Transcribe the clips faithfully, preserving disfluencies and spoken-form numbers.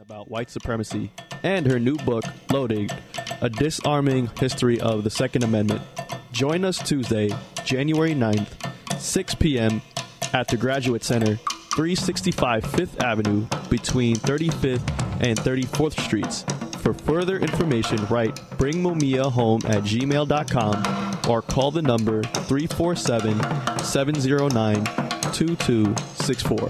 about white supremacy, and her new book, Loaded, A Disarming History of the Second Amendment. Join us Tuesday, January ninth, six p.m. at the Graduate Center, three sixty-five Fifth Avenue, between thirty-fifth and thirty-fourth Streets. For further information, write bringmumia home at gmail dot com or call the number three four seven, seven zero nine, two two six four.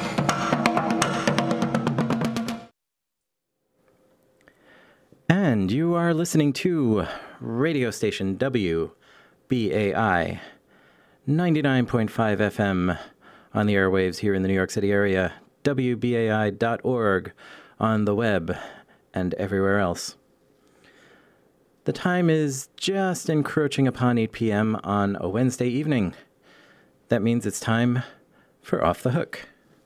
And you are listening to radio station W B A I, ninety-nine point five F M on the airwaves here in the New York City area, W B A I dot org on the web, and everywhere else. The time is just encroaching upon eight p.m. on a Wednesday evening. That means it's time for Off the Hook.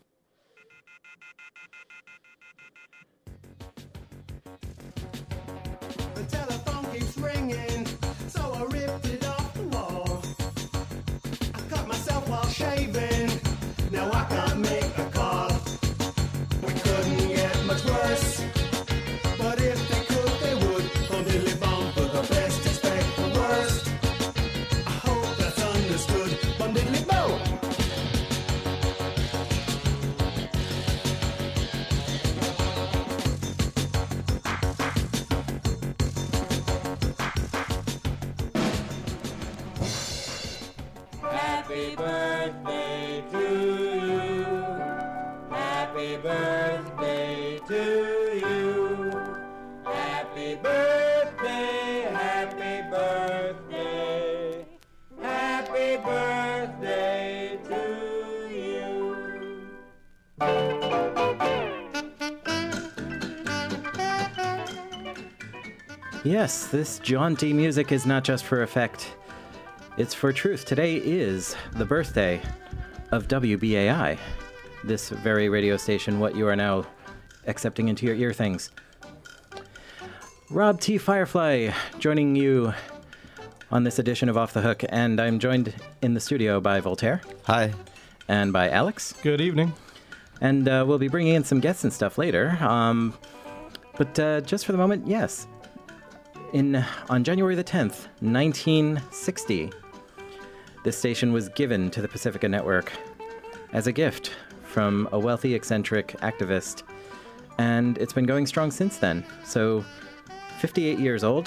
The telephone keeps ringing, so I ripped it off the wall. I cut myself while shaving, now I can't make a call. We couldn't get much worse, but if they could, they would. Bum diddly bum, for the best, expect the worst. I hope that's understood. Bum diddly bum. Happy birthday to you. Happy birthday to you. Happy birthday, happy birthday. Happy birthday to you. Yes, this jaunty music is not just for effect. It's for truth. Today is the birthday of W B A I, this very radio station, what you are now accepting into your ear things. Rob T. Firefly joining you on this edition of Off the Hook, and I'm joined in the studio by Voltaire. Hi. And by Alex. Good evening. And uh, we'll be bringing in some guests and stuff later. Um, but uh, just for the moment, yes. In on January the tenth, nineteen sixty, this station was given to the Pacifica Network as a gift from a wealthy, eccentric activist, and it's been going strong since then. So, fifty-eight years old,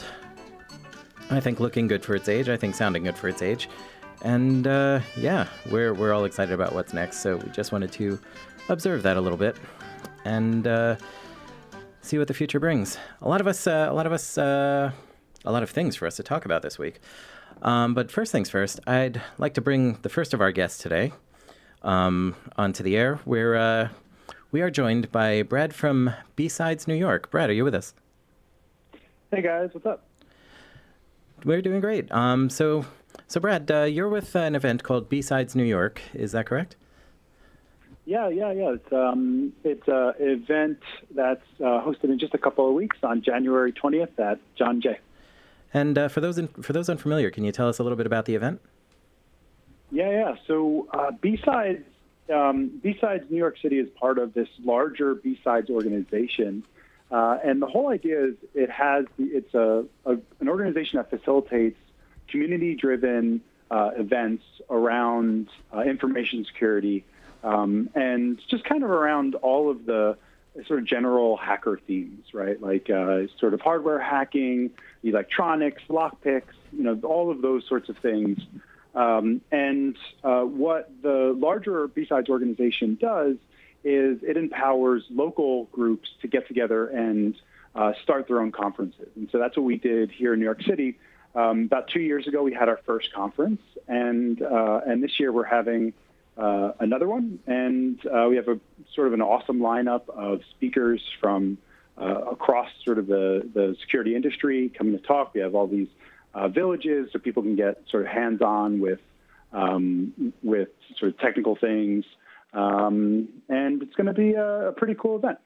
I think looking good for its age, I think sounding good for its age, and uh, yeah, we're we're all excited about what's next, so we just wanted to observe that a little bit, and uh, see what the future brings. A lot of us, uh, a lot of us, uh, a lot of things for us to talk about this week. Um, but first things first, I'd like to bring the first of our guests today um, onto the air. We're, uh, we are joined by Brad from B-Sides New York. Brad, are you with us? Hey guys, what's up? We're doing great. Um, so, so Brad, uh, you're with an event called B-Sides New York. Is that correct? Yeah, yeah, yeah. It's um, it's an event that's uh, hosted in just a couple of weeks on January twentieth at John Jay. And uh, for those in, for those unfamiliar, can you tell us a little bit about the event? Yeah, yeah. So uh, B-Sides, um, B-Sides New York City is part of this larger B-Sides organization, uh, and the whole idea is it has it's a, a an organization that facilitates community-driven uh, events around uh, information security. Um, and just kind of around all of the sort of general hacker themes, right? Like uh, sort of hardware hacking, electronics, lockpicks, you know, all of those sorts of things. Um, and uh, what the larger B-Sides organization does is it empowers local groups to get together and uh, start their own conferences. And so that's what we did here in New York City. Um, about two years ago, we had our first conference, and uh, and this year we're having Uh, another one, and uh, we have a sort of an awesome lineup of speakers from uh, across sort of the, the security industry coming to talk. We have all these uh, villages so people can get sort of hands-on with um, with sort of technical things, um, and it's going to be a, a pretty cool event.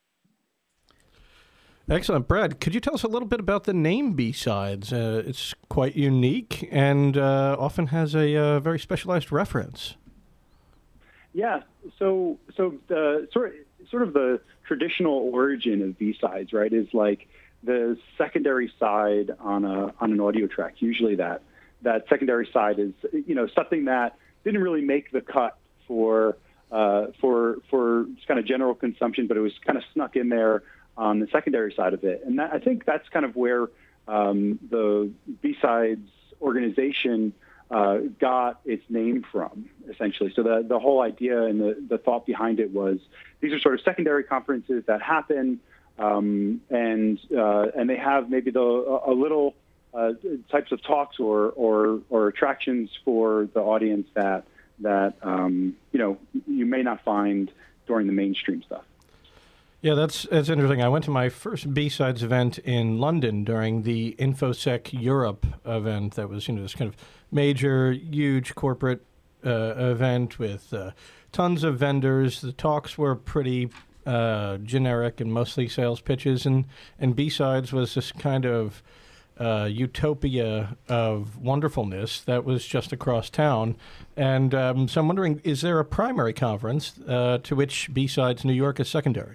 Excellent. Brad, could you tell us a little bit about the name B-Sides? Uh, it's quite unique and uh, often has a uh, very specialized reference. Yeah, so so the sort of, sort of the traditional origin of B-sides, right, is like the secondary side on a on an audio track. Usually that that secondary side is, you know, something that didn't really make the cut for uh, for for kind of general consumption, but it was kind of snuck in there on the secondary side of it. And that, I think that's kind of where um, the B-sides organization uh, got its name from, essentially. So the the whole idea and the, the thought behind it was these are sort of secondary conferences that happen, um, and uh, and they have maybe the a little uh, types of talks or, or or attractions for the audience that that um, you know you may not find during the mainstream stuff. Yeah, that's that's interesting. I went to my first B-sides event in London during the InfoSec Europe event. That was, you know, this kind of major, huge corporate uh, event with uh, tons of vendors. The talks were pretty uh, generic and mostly sales pitches, and and B-sides was this kind of uh, utopia of wonderfulness that was just across town. And um, so I'm wondering, is there a primary conference uh, to which B-sides New York is secondary?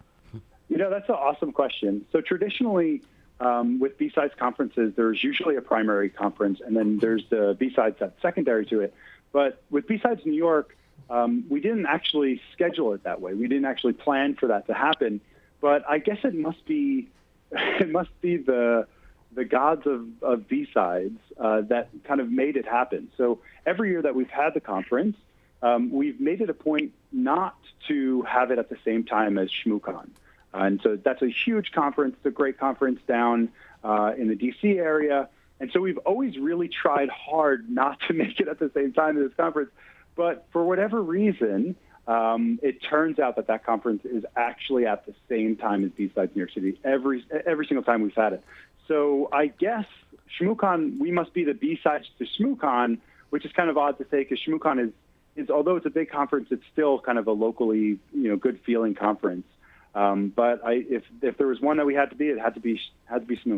You know, that's an awesome question. So traditionally, um, with B-sides conferences, there's usually a primary conference, and then there's the B-sides that's secondary to it. But with B-sides New York, um, we didn't actually schedule it that way. We didn't actually plan for that to happen. But I guess it must be, it must be the the gods of, of B-sides uh, that kind of made it happen. So every year that we've had the conference, um, we've made it a point not to have it at the same time as ShmooCon. And so that's a huge conference, it's a great conference down uh, in the D C area. And so we've always really tried hard not to make it at the same time as this conference. But for whatever reason, um, it turns out that that conference is actually at the same time as B-sides New York City every every single time we've had it. So I guess ShmooCon, we must be the B-sides to ShmooCon, which is kind of odd to say because ShmooCon is, is, although it's a big conference, it's still kind of a locally, you know, good feeling conference. Um, but I, if if there was one that we had to be, it had to be had to be Shmoo.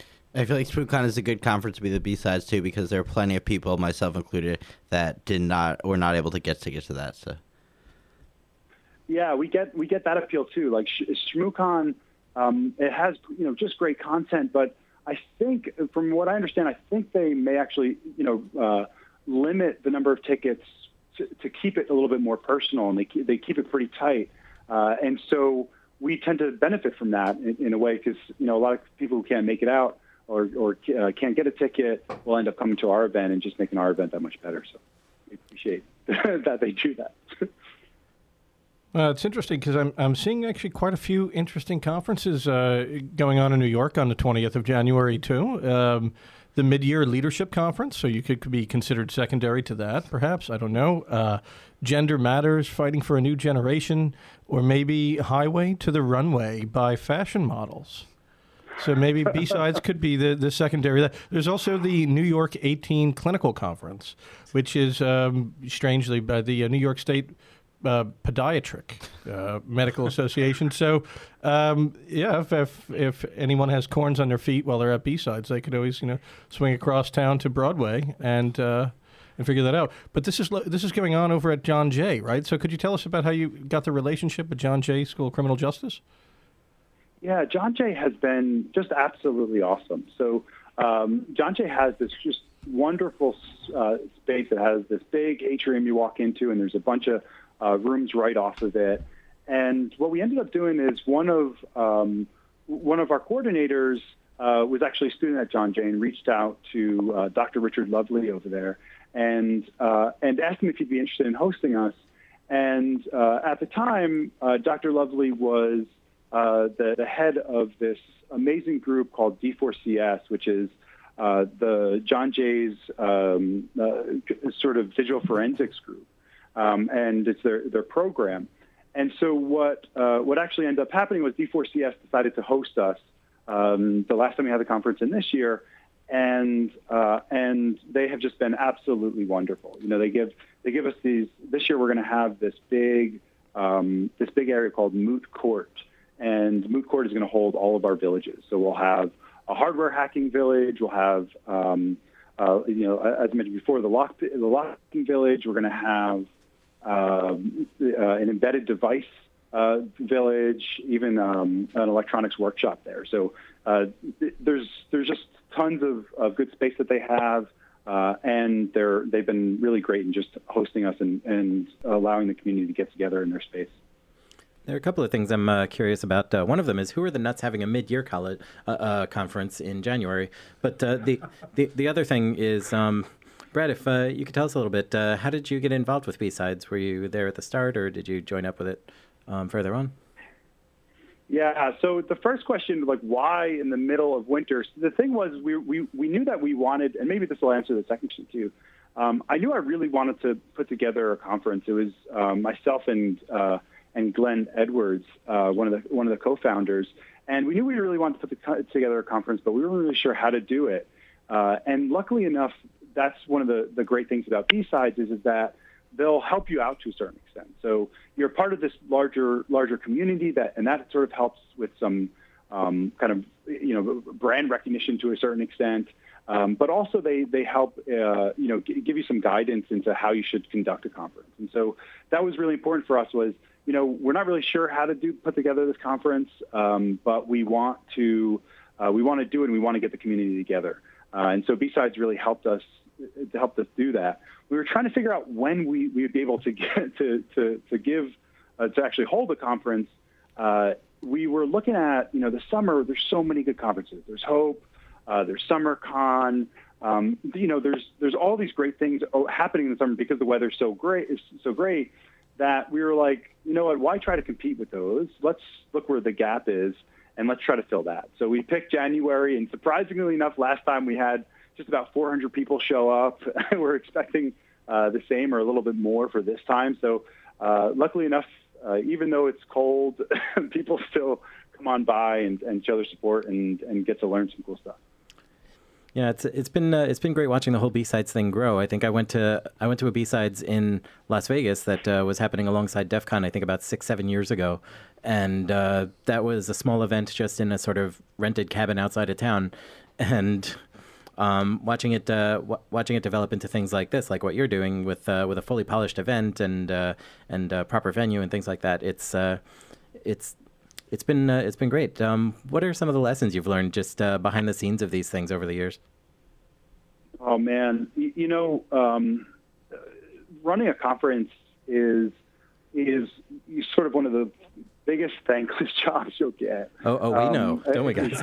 I feel like ShmooCon is a good conference to be the B-sides too, because there are plenty of people, myself included, that did not were not able to get tickets to that. So yeah, we get we get that appeal too. Like ShmooCon, um, it has, you know, just great content, but I think from what I understand, I think they may actually, you know, uh, limit the number of tickets to, to keep it a little bit more personal, and they keep, they keep it pretty tight, uh, and so we tend to benefit from that in, in a way because, you know, a lot of people who can't make it out or, or uh, can't get a ticket will end up coming to our event and just making our event that much better. So we appreciate that they do that. Uh, it's interesting because I'm I'm seeing actually quite a few interesting conferences uh, going on in New York on the twentieth of January too. Um, the Mid-Year Leadership Conference, so you could be considered secondary to that, perhaps. I don't know. Uh, Gender Matters, Fighting for a New Generation, or maybe Highway to the Runway by Fashion Models. So maybe B-sides could be the, the secondary. There's also the New York eighteen Clinical Conference, which is um, strangely by the uh, New York State uh, Podiatric uh, Medical Association. So um, yeah, if, if if anyone has corns on their feet while they're at B-sides, they could always, you know, swing across town to Broadway and uh, and figure that out. But this is this is going on over at John Jay, right? So could you tell us about how you got the relationship with John Jay School of Criminal Justice? Yeah, John Jay has been just absolutely awesome. So um, John Jay has this just wonderful uh, space. It has this big atrium you walk into, and there's a bunch of uh, rooms right off of it. And what we ended up doing is one of um, one of our coordinators uh, was actually a student at John Jay and reached out to uh, Doctor Richard Lovely over there and uh, and asked him if he'd be interested in hosting us. And uh, at the time, uh, Doctor Lovely was Uh, the, the head of this amazing group called D four C S, which is uh, the John Jay's um, uh, sort of digital forensics group, um, and it's their their program. And so what uh, what actually ended up happening was D four C S decided to host us um, the last time we had the conference and this year, and uh, and they have just been absolutely wonderful. You know, they give they give us these. This year we're going to have this big um, this big area called Moot Court. And Moot Court is going to hold all of our villages. So we'll have a hardware hacking village. We'll have, um, uh, you know, as I mentioned before, the lock the lock hacking village. We're going to have um, uh, an embedded device uh, village, even um, an electronics workshop there. So uh, th- there's there's just tons of, of good space that they have, uh, and they're they've been really great in just hosting us and, and allowing the community to get together in their space. There are a couple of things I'm uh, curious about. Uh, one of them is who are the nuts having a mid-year college uh, uh, conference in January? But uh, the, the the other thing is, um, Brad, if uh, you could tell us a little bit, uh, how did you get involved with B-Sides? Were you there at the start, or did you join up with it um, further on? Yeah, so the first question, like, why in the middle of winter? So the thing was, we, we, we knew that we wanted, and maybe this will answer the second question too. Um, I knew I really wanted to put together a conference. It was um, myself and uh, and Glenn Edwards, uh, one of the one of the co-founders, and we knew we really wanted to put the, together a conference, but we weren't really sure how to do it. Uh, and luckily enough, that's one of the, the great things about B-Sides is, is that they'll help you out to a certain extent. So you're part of this larger larger community, that and that sort of helps with some um, kind of you know brand recognition to a certain extent. Um, but also they they help uh, you know g- give you some guidance into how you should conduct a conference. And so that was really important for us. Was you know we're not really sure how to do put together this conference, um, but we want to uh, we want to do it and we want to get the community together. Uh, and so B-Sides really helped us to help us do that. We were trying to figure out when we, we would be able to get to to, to give uh, to actually hold a conference. Uh, we were looking at you know the summer. There's so many good conferences. There's Hope. Uh, there's SummerCon. Um, you know, there's there's all these great things happening in the summer because the weather's so great. Is so great that we were like, you know what? Why try to compete with those? Let's look where the gap is and let's try to fill that. So we picked January, and surprisingly enough, last time we had just about four hundred people show up. We're expecting uh, the same or a little bit more for this time. So uh, luckily enough, uh, even though it's cold, people still come on by and, and show their support and, and get to learn some cool stuff. Yeah, it's it's been uh, it's been great watching the whole B-Sides thing grow. I think I went to I went to a B-Sides in Las Vegas that uh, was happening alongside DEF CON, I think about six seven years ago, and uh, that was a small event just in a sort of rented cabin outside of town, and um, watching it uh, w- watching it develop into things like this, like what you're doing with uh, with a fully polished event and uh, and uh, proper venue and things like that. It's uh, it's It's been uh, it's been great. Um, what are some of the lessons you've learned just uh, behind the scenes of these things over the years? Oh man, you, you know, um, running a conference is is sort of one of the biggest thankless jobs you'll get. Oh, oh, we um, know, don't we, guys?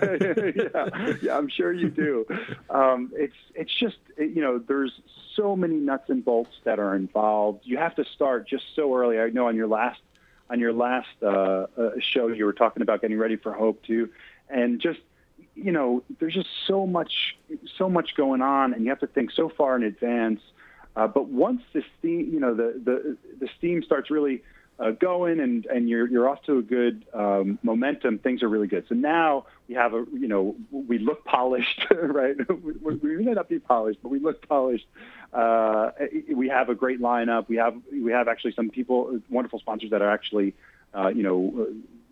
yeah, yeah, I'm sure you do. Um, it's it's just you know, there's so many nuts and bolts that are involved. You have to start just so early. I know on your last. On your last uh, uh, show, you were talking about getting ready for Hope too, and just you know, there's just so much, so much going on, and you have to think so far in advance. Uh, but once the steam, you know, the the, the steam starts really uh, going, and, and you're you're off to a good um, momentum, things are really good. So now we have a, you know, we look polished, right? we, we may not be polished, but we look polished. Uh, we have a great lineup. We have we have actually some people, wonderful sponsors that are actually, uh, you know,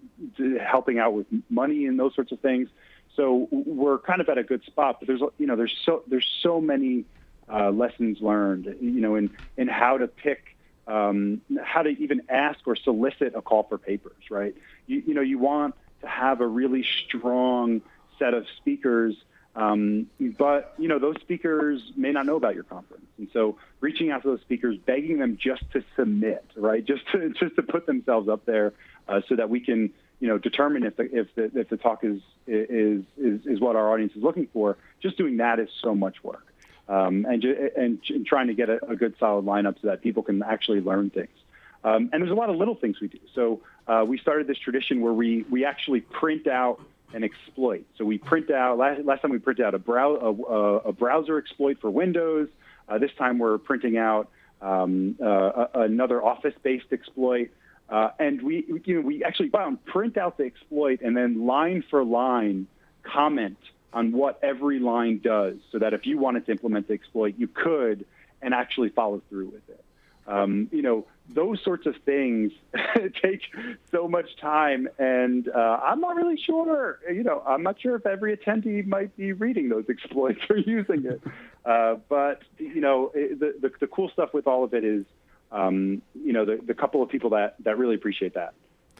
uh, helping out with money and those sorts of things. So we're kind of at a good spot. But there's you know there's so there's so many uh, lessons learned, you know, in in how to pick, um, how to even ask or solicit a call for papers, right? You you know you want to have a really strong set of speakers. Um, but, you know, those speakers may not know about your conference. And so reaching out to those speakers, begging them just to submit, right, just to just to put themselves up there uh, so that we can, you know, determine if the, if the, if the talk is, is, is, is what our audience is looking for. Just doing that is so much work. Um, and, and, and trying to get a, a good solid lineup so that people can actually learn things. Um, and there's a lot of little things we do. So uh, we started this tradition where we, we actually print out an exploit. So we print out, last, last time we printed out a, brow, a, a browser exploit for Windows. Uh, this time we're printing out um, uh, a, another Office-based exploit. Uh, and we, you know, we actually wow, print out the exploit and then line for line comment on what every line does so that if you wanted to implement the exploit, you could and actually follow through with it. Um, you know, those sorts of things take so much time, and uh, I'm not really sure, you know, I'm not sure if every attendee might be reading those exploits or using it. Uh, but, you know, it, the, the, the cool stuff with all of it is, um, you know, the, the couple of people that, that really appreciate that.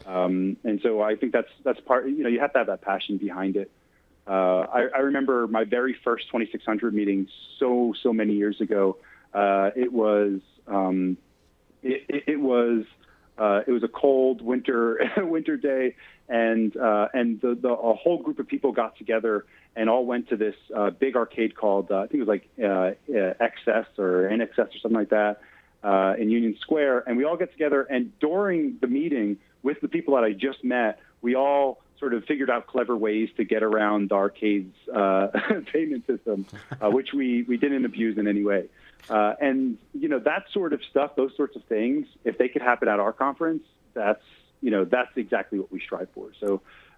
Um, and so I think that's that's part. You know, you have to have that passion behind it. Uh, I, I remember my very first twenty-six hundred meeting so so many years ago. Uh, it was um, it, it, it was uh, it was a cold winter winter day, and uh, and the, the a whole group of people got together and all went to this uh, big arcade called uh, I think it was like uh, uh, X S or N X S or something like that uh, in Union Square, and we all get together, and during the meeting with the people that I just met, we all sort of figured out clever ways to get around the arcade's uh, payment system, uh, which we, we didn't abuse in any way. Uh, and, you know, that sort of stuff, those sorts of things, if they could happen at our conference, that's, you know, that's exactly what we strive for. So,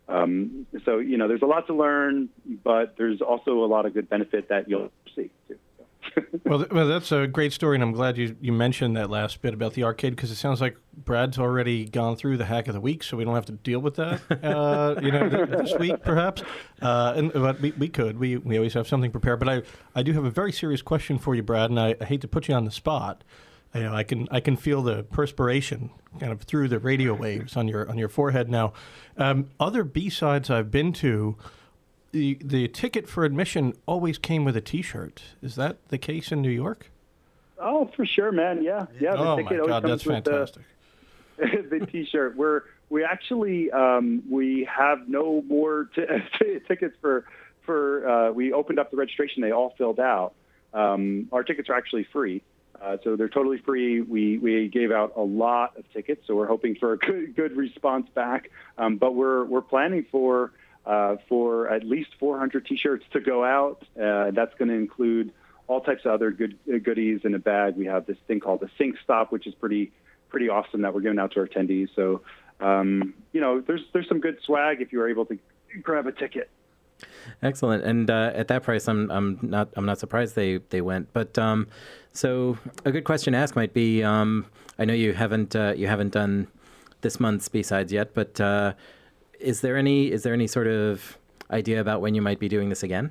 um, so you know, there's a lot to learn, but there's also a lot of good benefit that you'll see, too. well, th- well, that's a great story, and I'm glad you, you mentioned that last bit about the arcade, because it sounds like Brad's already gone through the hack of the week, so we don't have to deal with that, uh, you know, th- this week perhaps. Uh, and but we, we could. We we always have something prepared. But I, I do have a very serious question for you, Brad, and I, I hate to put you on the spot. You know, I can I can feel the perspiration kind of through the radio waves on your on your forehead now. Um, other B-sides I've been to, The, the ticket for admission always came with a T-shirt. Is that the case in New York? Oh, for sure, man. Yeah, yeah. The oh ticket my always God, comes that's with fantastic. The, the T-shirt. We're we actually um, we have no more t- t- tickets for for. Uh, we opened up the registration. They all filled out. Um, our tickets are actually free, uh, so they're totally free. We we gave out a lot of tickets, so we're hoping for a good good response back. Um, but we're we're planning for. Uh, for at least four hundred T-shirts to go out. Uh, that's going to include all types of other good uh, goodies in a bag. We have this thing called the Sync Stop, which is pretty pretty awesome that we're giving out to our attendees. So, um, you know, there's there's some good swag if you are able to grab a ticket. Excellent. And uh, at that price, I'm I'm not I'm not surprised they they went. But um, so a good question to ask might be, um, I know you haven't uh, you haven't done this month's B-sides yet, but uh, Is there any is there any sort of idea about when you might be doing this again?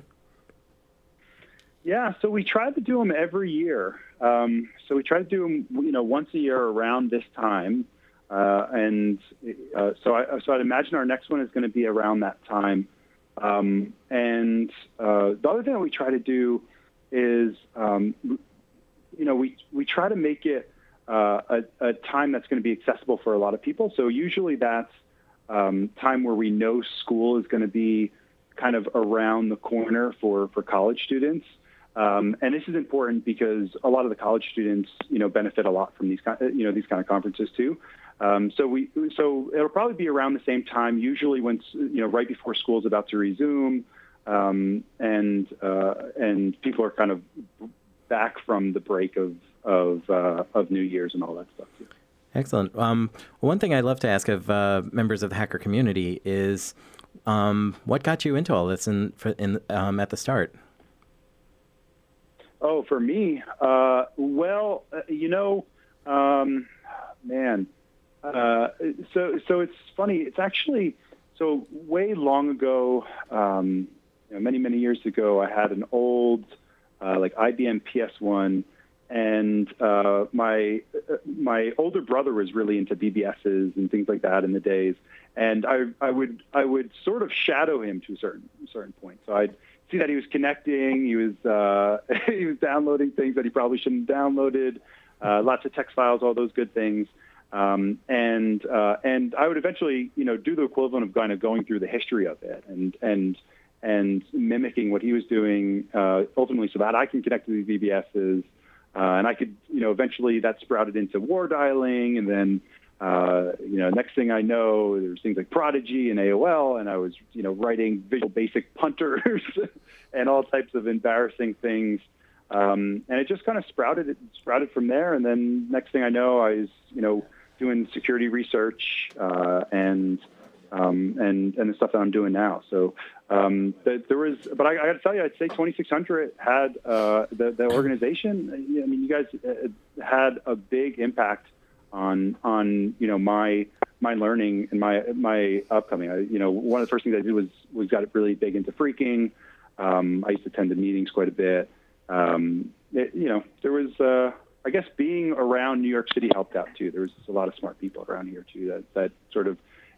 Yeah, so we try to do them every year. Um, so we try to do them, you know, once a year around this time, uh, and uh, so I so I'd imagine our next one is going to be around that time. Um, and uh, the other thing that we try to do is, um, you know, we we try to make it uh, a, a time that's going to be accessible for a lot of people. So usually that's Um, time where we know school is going to be kind of around the corner for, for college students. Um, and this is important because a lot of the college students, you know, benefit a lot from these, you know, these kind of conferences too. Um, so we, so it'll probably be around the same time, usually when, you know, right before school is about to resume, um, and, uh, and people are kind of back from the break of, of, uh, of New Year's and all that stuff too. Excellent. Um, one thing I'd love to ask of uh, members of the hacker community is, um, what got you into all this in, for, in um, at the start? Oh, for me, uh, well, uh, you know, um, man. Uh, so, so it's funny. It's actually so way long ago, um, you know, many many years ago. I had an old uh, like I B M P S one. And uh, my uh, my older brother was really into B B S's and things like that in the days, and I I would I would sort of shadow him to a certain certain point. So I'd see that he was connecting, he was uh, he was downloading things that he probably shouldn't have downloaded, uh, lots of text files, all those good things, um, and uh, and I would eventually you know do the equivalent of kind of going through the history of it and and and mimicking what he was doing uh, ultimately, so that I can connect to these B B S's. Uh, and I could, you know, eventually that sprouted into war dialing. And then, uh, you know, next thing I know, there's things like Prodigy and A O L. And I was, you know, writing Visual Basic punters and all types of embarrassing things. Um, and it just kind of sprouted, it sprouted from there. And then next thing I know, I was, you know, doing security research uh, and, um, and, and the stuff that I'm doing now. So um, the, there was, but I, I got to tell you, I'd say twenty-six hundred had uh, the, the organization. I mean, you guys had a big impact on, on, you know, my, my learning and my, my upcoming, I, you know, one of the first things I did was, was got really big into phreaking. Um, I used to attend the meetings quite a bit. Um, it, you know, there was, uh, I guess being around New York City helped out too. There was a lot of smart people around here too that, that sort of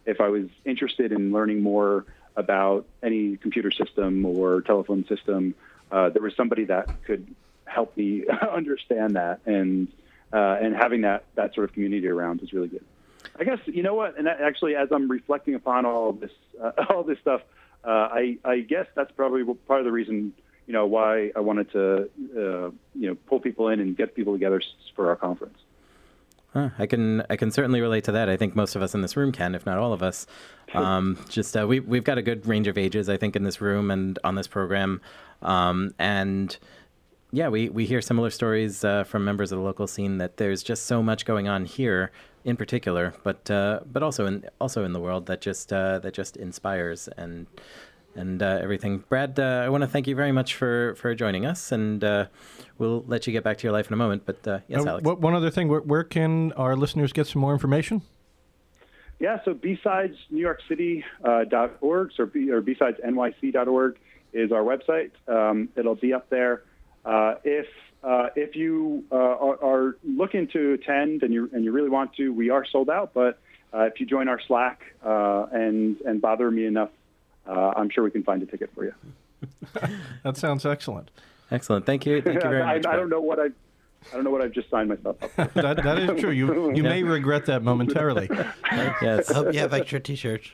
if I was interested in learning more about any computer system or telephone system, uh, there was somebody that could help me understand that, and uh, and having that that sort of community around is really good. I guess, you know what, and that actually, as I'm reflecting upon all of this uh, all this stuff, uh, I I guess that's probably part of the reason, you know, why I wanted to uh, you know pull people in and get people together for our conference. Huh, I can I can certainly relate to that. I think most of us in this room can, if not all of us. Um, just uh, we we've got a good range of ages, I think, in this room and on this program, um, and yeah, we, we hear similar stories uh, from members of the local scene that there's just so much going on here, in particular, but uh, but also in also in the world that just uh, that just inspires and and uh, everything. Brad, uh, I want to thank you very much for, for joining us, and uh, we'll let you get back to your life in a moment. But uh, yes, Uh, Alex. what- one other thing, where, where can our listeners get some more information? Yeah, so B sides New York City dot org, or, B, or B sides N Y C dot org is our website. Um, it'll be up there. Uh, if uh, if you uh, are, are looking to attend and you and you really want to, we are sold out. But uh, if you join our Slack uh, and and bother me enough, uh, I'm sure we can find a ticket for you. That sounds excellent. Excellent. Thank you. Thank you very I, much. I Brad. don't know what I I don't know what I've just signed myself up for. That that is true. You you may regret that momentarily. Yes. I hope you have extra T-shirts.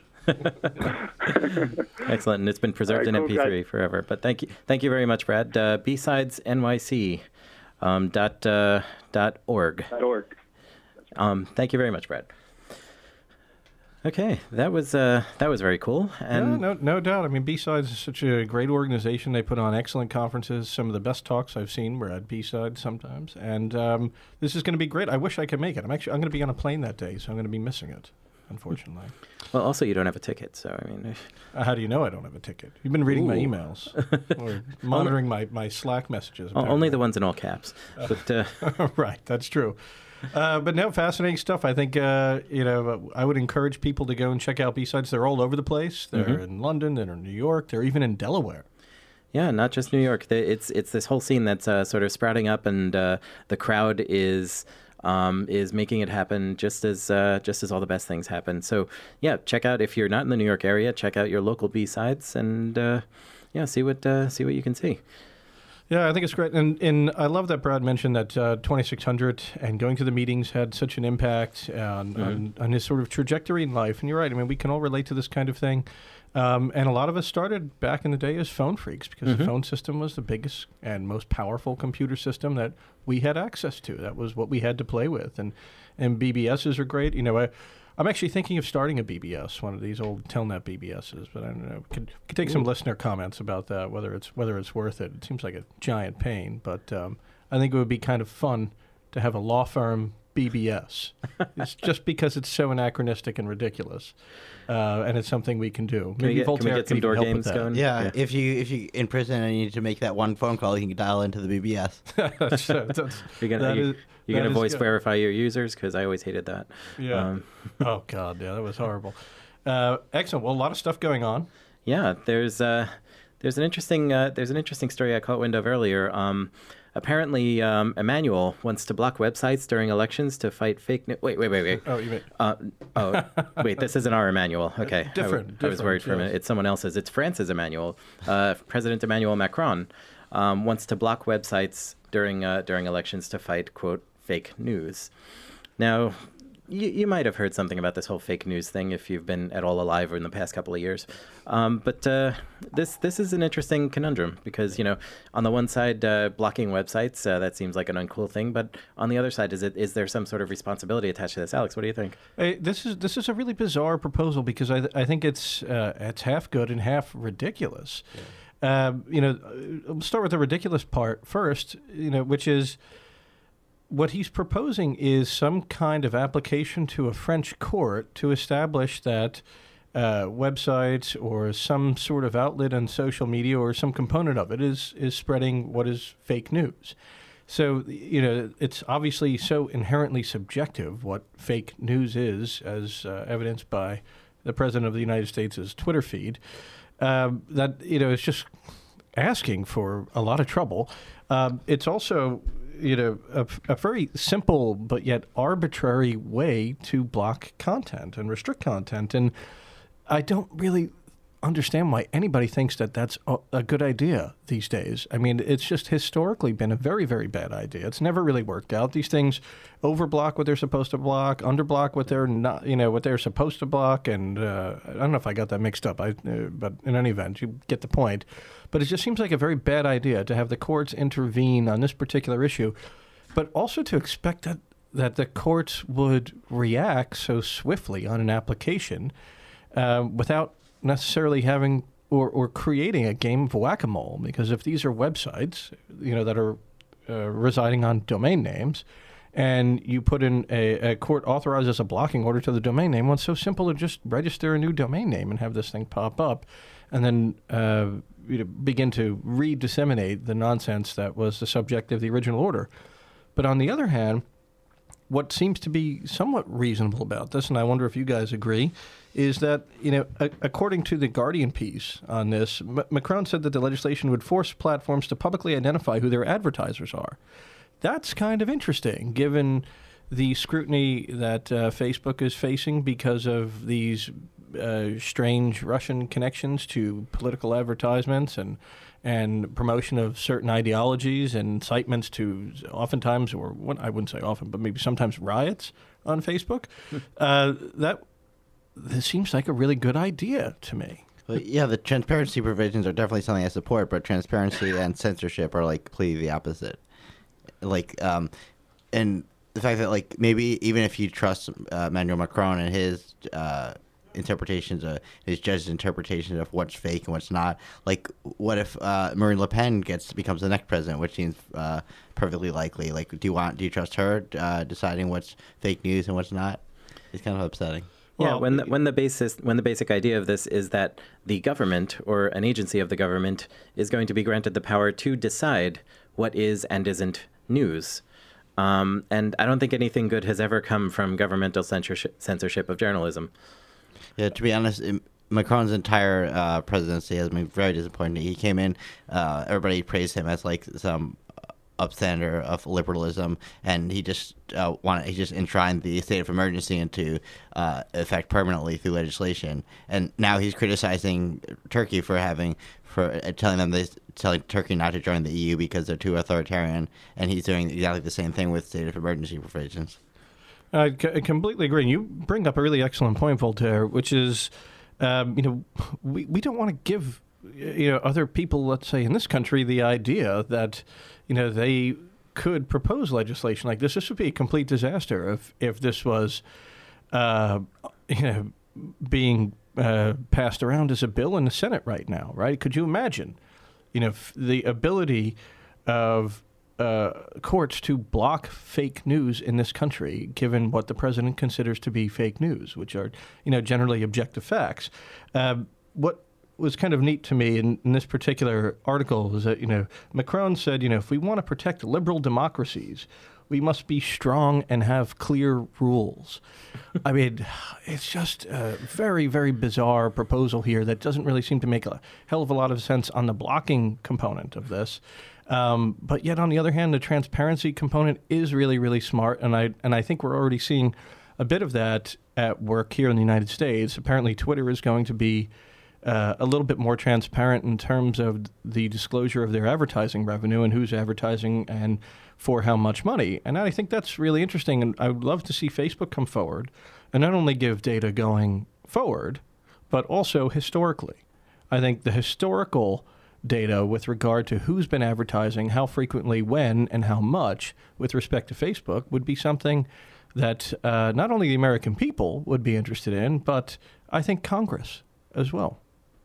Excellent, and it's been preserved All right, in cool, M P three forever. But thank you, thank you very much, Brad. Uh, B sides N Y C um, dot uh, dot org. .org. Um, thank you very much, Brad. Okay, that was uh, that was very cool. And Yeah, no, no doubt. I mean, B-Sides is such a great organization. They put on excellent conferences. Some of the best talks I've seen were at B-Sides sometimes. And um, this is going to be great. I wish I could make it. I'm actually I'm going to be on a plane that day, so I'm going to be missing it, unfortunately. well, also you don't have a ticket, so I mean, Uh, how do you know I don't have a ticket? You've been reading my Ooh. emails or monitoring my, my Slack messages. o- only the ones in all caps. But uh, Right, that's true. Uh, but no, fascinating stuff. I think, uh, you know, I would encourage people to go and check out B-Sides. They're all over the place. They're Mm-hmm. in London, they're in New York, they're even in Delaware. yeah, not just New York. The- It's it's this whole scene that's uh, sort of sprouting up, and uh, the crowd is. Um, is making it happen just as uh, just as all the best things happen. So yeah, check out, if you're not in the New York area, check out your local B-Sides, and uh, yeah, see what uh, see what you can see. Yeah, I think it's great. And, and I love that Brad mentioned that uh, twenty-six hundred and going to the meetings had such an impact on, on, on his sort of trajectory in life. And you're right. I mean, we can all relate to this kind of thing. Um, and a lot of us started back in the day as phone freaks because the phone system was the biggest and most powerful computer system that we had access to. That was what we had to play with. And, and B B Ss are great. You know, I, I'm actually thinking of starting a B B S, one of these old Telnet B B Ss, but I don't know. We could, we could take some listener comments about that, whether it's whether it's worth it. It seems like a giant pain, but um, I think it would be kind of fun to have a law firm B B S. It's just because it's so anachronistic and ridiculous, uh, and it's something we can do. Can we get, can we Voltaire get some even door help with games that. going? Yeah, if you if you in prison and you need to make that one phone call, you can dial into the B B S. That's- that's- You're gonna that you, is- you're that gonna is voice good. verify your users, because I always hated that. Yeah. Um, Oh God, yeah, that was horrible. Uh, excellent. Well, a lot of stuff going on. Yeah, there's uh, there's an interesting uh, there's an interesting story I caught wind of earlier. Um, apparently, um, Emmanuel wants to block websites during elections to fight fake news. Wait, wait, wait, wait. Oh, you mean Uh, oh, wait, this isn't our Emmanuel. Okay. I w- Different, I, was worried for a different, minute. yes. It's someone else's. It's France's Emmanuel. Uh, President Emmanuel Macron um, wants to block websites during uh, during elections to fight, quote, fake news. Now, you, you might have heard something about this whole fake news thing if you've been at all alive in the past couple of years. Um, but uh, this this is an interesting conundrum because, you know, on the one side, uh, blocking websites, uh, that seems like an uncool thing. But on the other side, is it is there some sort of responsibility attached to this? Alex, what do you think? Hey, this is this is a really bizarre proposal because I I think it's uh, it's half good and half ridiculous. Um, you know, uh, we'll start with the ridiculous part first. You know, which is what he's proposing is some kind of application to a French court to establish that uh, websites or some sort of outlet on social media or some component of it is is spreading what is fake news. So, you know, it's obviously so inherently subjective what fake news is, as uh, evidenced by the President of the United States' Twitter feed, um, that, you know, it's just asking for a lot of trouble. Um, it's also you know, a, a very simple but yet arbitrary way to block content and restrict content. And I don't really understand why anybody thinks that that's a, a good idea these days. I mean, it's just historically been a very, very bad idea. It's never really worked out. These things overblock what they're supposed to block, underblock what they're not, you know, what they're supposed to block. And uh, I don't know if I got that mixed up, I, uh, but in any event, you get the point. But it just seems like a very bad idea to have the courts intervene on this particular issue, but also to expect that, that the courts would react so swiftly on an application uh, without necessarily having or, or creating a game of whack-a-mole. Because if these are websites, you know, that are uh, residing on domain names, and you put in a, a court authorizes a blocking order to the domain name, well, it's so simple to just register a new domain name and have this thing pop up, and then uh, you know, begin to re-disseminate the nonsense that was the subject of the original order. But on the other hand, what seems to be somewhat reasonable about this, and I wonder if you guys agree, is that, you know, a- according to the Guardian piece on this, M- Macron said that the legislation would force platforms to publicly identify who their advertisers are. That's kind of interesting, given the scrutiny that uh, Facebook is facing because of these uh, strange Russian connections to political advertisements and and promotion of certain ideologies and incitements to oftentimes, or what, I wouldn't say often, but maybe sometimes riots on Facebook. uh, that this seems like a really good idea to me. Well, yeah, the transparency provisions are definitely something I support, but transparency and censorship are like completely the opposite. Like, um, and the fact that like maybe even if you trust uh, Emmanuel Macron and his uh, interpretations, of, his judge's interpretations of what's fake and what's not, like what if uh, Marine Le Pen gets becomes the next president, which seems uh, perfectly likely. Like, do you want do you trust her uh, deciding what's fake news and what's not? It's kind of upsetting. Yeah, Well, when the, when the basis when the basic idea of this is that the government or an agency of the government is going to be granted the power to decide what is and isn't news. Um, and I don't think anything good has ever come from governmental censorship censorship of journalism. Yeah, to be honest, im- Macron's entire uh, presidency has been very disappointing. He came in, uh, everybody praised him as like some upstander of liberalism, and he just uh, wanted he just enshrined the state of emergency into uh, effect permanently through legislation. And now he's criticizing Turkey for having for uh, telling them this, telling Turkey not to join the E U because they're too authoritarian, and he's doing exactly the same thing with state of emergency provisions. I c- I completely agree. And you bring up a really excellent point, Voltaire, which is, um, you know, we, we don't want to give, you know, other people, let's say in this country, the idea that, you know, they could propose legislation like this. This would be a complete disaster if, if this was, uh, you know, being uh, passed around as a bill in the Senate right now, right? Could you imagine, you know, f- the ability of Uh, courts to block fake news in this country, given what the president considers to be fake news, which are, you know, generally objective facts. Um, what was kind of neat to me in, in this particular article was that, you know, Macron said, you know, if we want to protect liberal democracies, we must be strong and have clear rules. I mean, it's just a very, very bizarre proposal here that doesn't really seem to make a hell of a lot of sense on the blocking component of this. Um, but yet, on the other hand, the transparency component is really, really smart, and I and I think we're already seeing a bit of that at work here in the United States. Apparently, Twitter is going to be uh, a little bit more transparent in terms of the disclosure of their advertising revenue and who's advertising and for how much money. And I think that's really interesting, and I would love to see Facebook come forward and not only give data going forward, but also historically. I think the historical data with regard to who's been advertising, how frequently, when, and how much with respect to Facebook would be something that uh, not only the American people would be interested in, but I think Congress as well.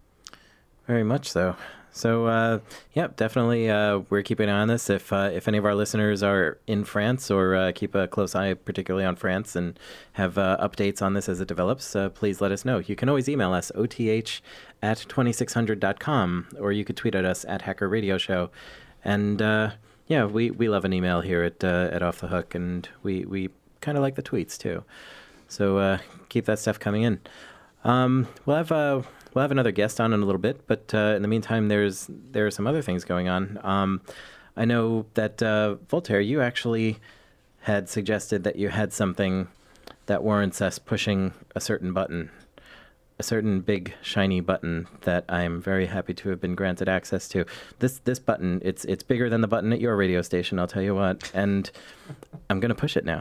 Very much so. So, uh, yeah, definitely uh, we're keeping an eye on this. If uh, if any of our listeners are in France or uh, keep a close eye particularly on France and have uh, updates on this as it develops, uh, please let us know. You can always email us, O T H at twenty-six hundred dot com, or you could tweet at us at Hacker Radio Show. And, uh, yeah, we, we love an email here at uh, at Off the Hook, and we, we kind of like the tweets, too. So uh, keep that stuff coming in. Um, we'll have... Uh, We'll have another guest on in a little bit, but uh, in the meantime, there's there are some other things going on. Um, I know that uh, Voltaire, you actually had suggested that you had something that warrants us pushing a certain button, a certain big shiny button that I'm very happy to have been granted access to. This this button, it's it's bigger than the button at your radio station, I'll tell you what, and I'm going to push it now.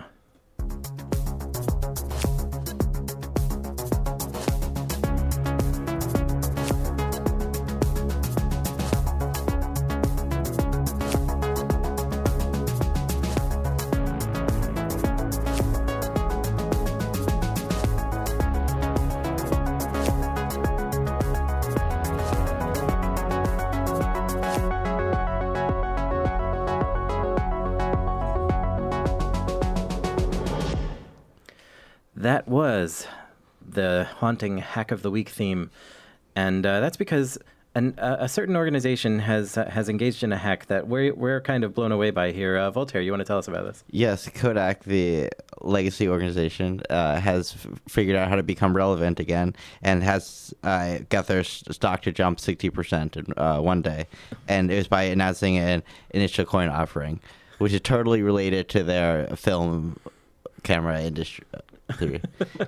That was the haunting Hack of the Week theme, and uh, that's because an, uh, a certain organization has uh, has engaged in a hack that we're, we're kind of blown away by here. Uh, Voltaire, you want to tell us about this? Yes, Kodak, the legacy organization, uh, has f- figured out how to become relevant again and has uh, got their s- stock to jump sixty percent in uh, one day. And it was by announcing an initial coin offering, which is totally related to their film camera industry. I,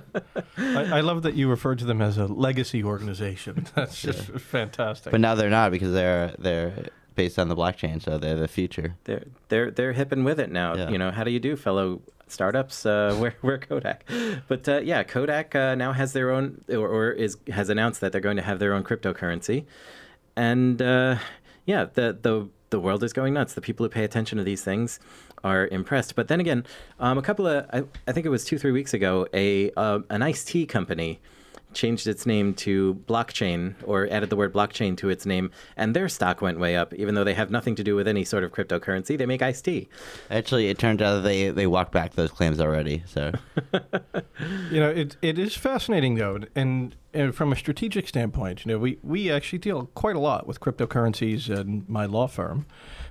I love that you referred to them as a legacy organization. That's just Yeah. fantastic. But now they're not, because they're they're based on the blockchain, so they're the future. They're they're they're hip and with it now. Yeah. You know, how do you do, fellow startups? Uh, we're we're Kodak, but uh, yeah, Kodak uh, now has their own, or, or is has announced that they're going to have their own cryptocurrency, and uh, yeah, the the the world is going nuts. The people who pay attention to these things are impressed. But then again, um, a couple of, I, I think it was two, three weeks ago, a uh, an iced tea company changed its name to Blockchain, or added the word blockchain to its name, and their stock went way up, even though they have nothing to do with any sort of cryptocurrency. They make iced tea. Actually, it turned out they they walked back those claims already. So You know, it it is fascinating though, and, and from a strategic standpoint, you know, we we actually deal quite a lot with cryptocurrencies in my law firm,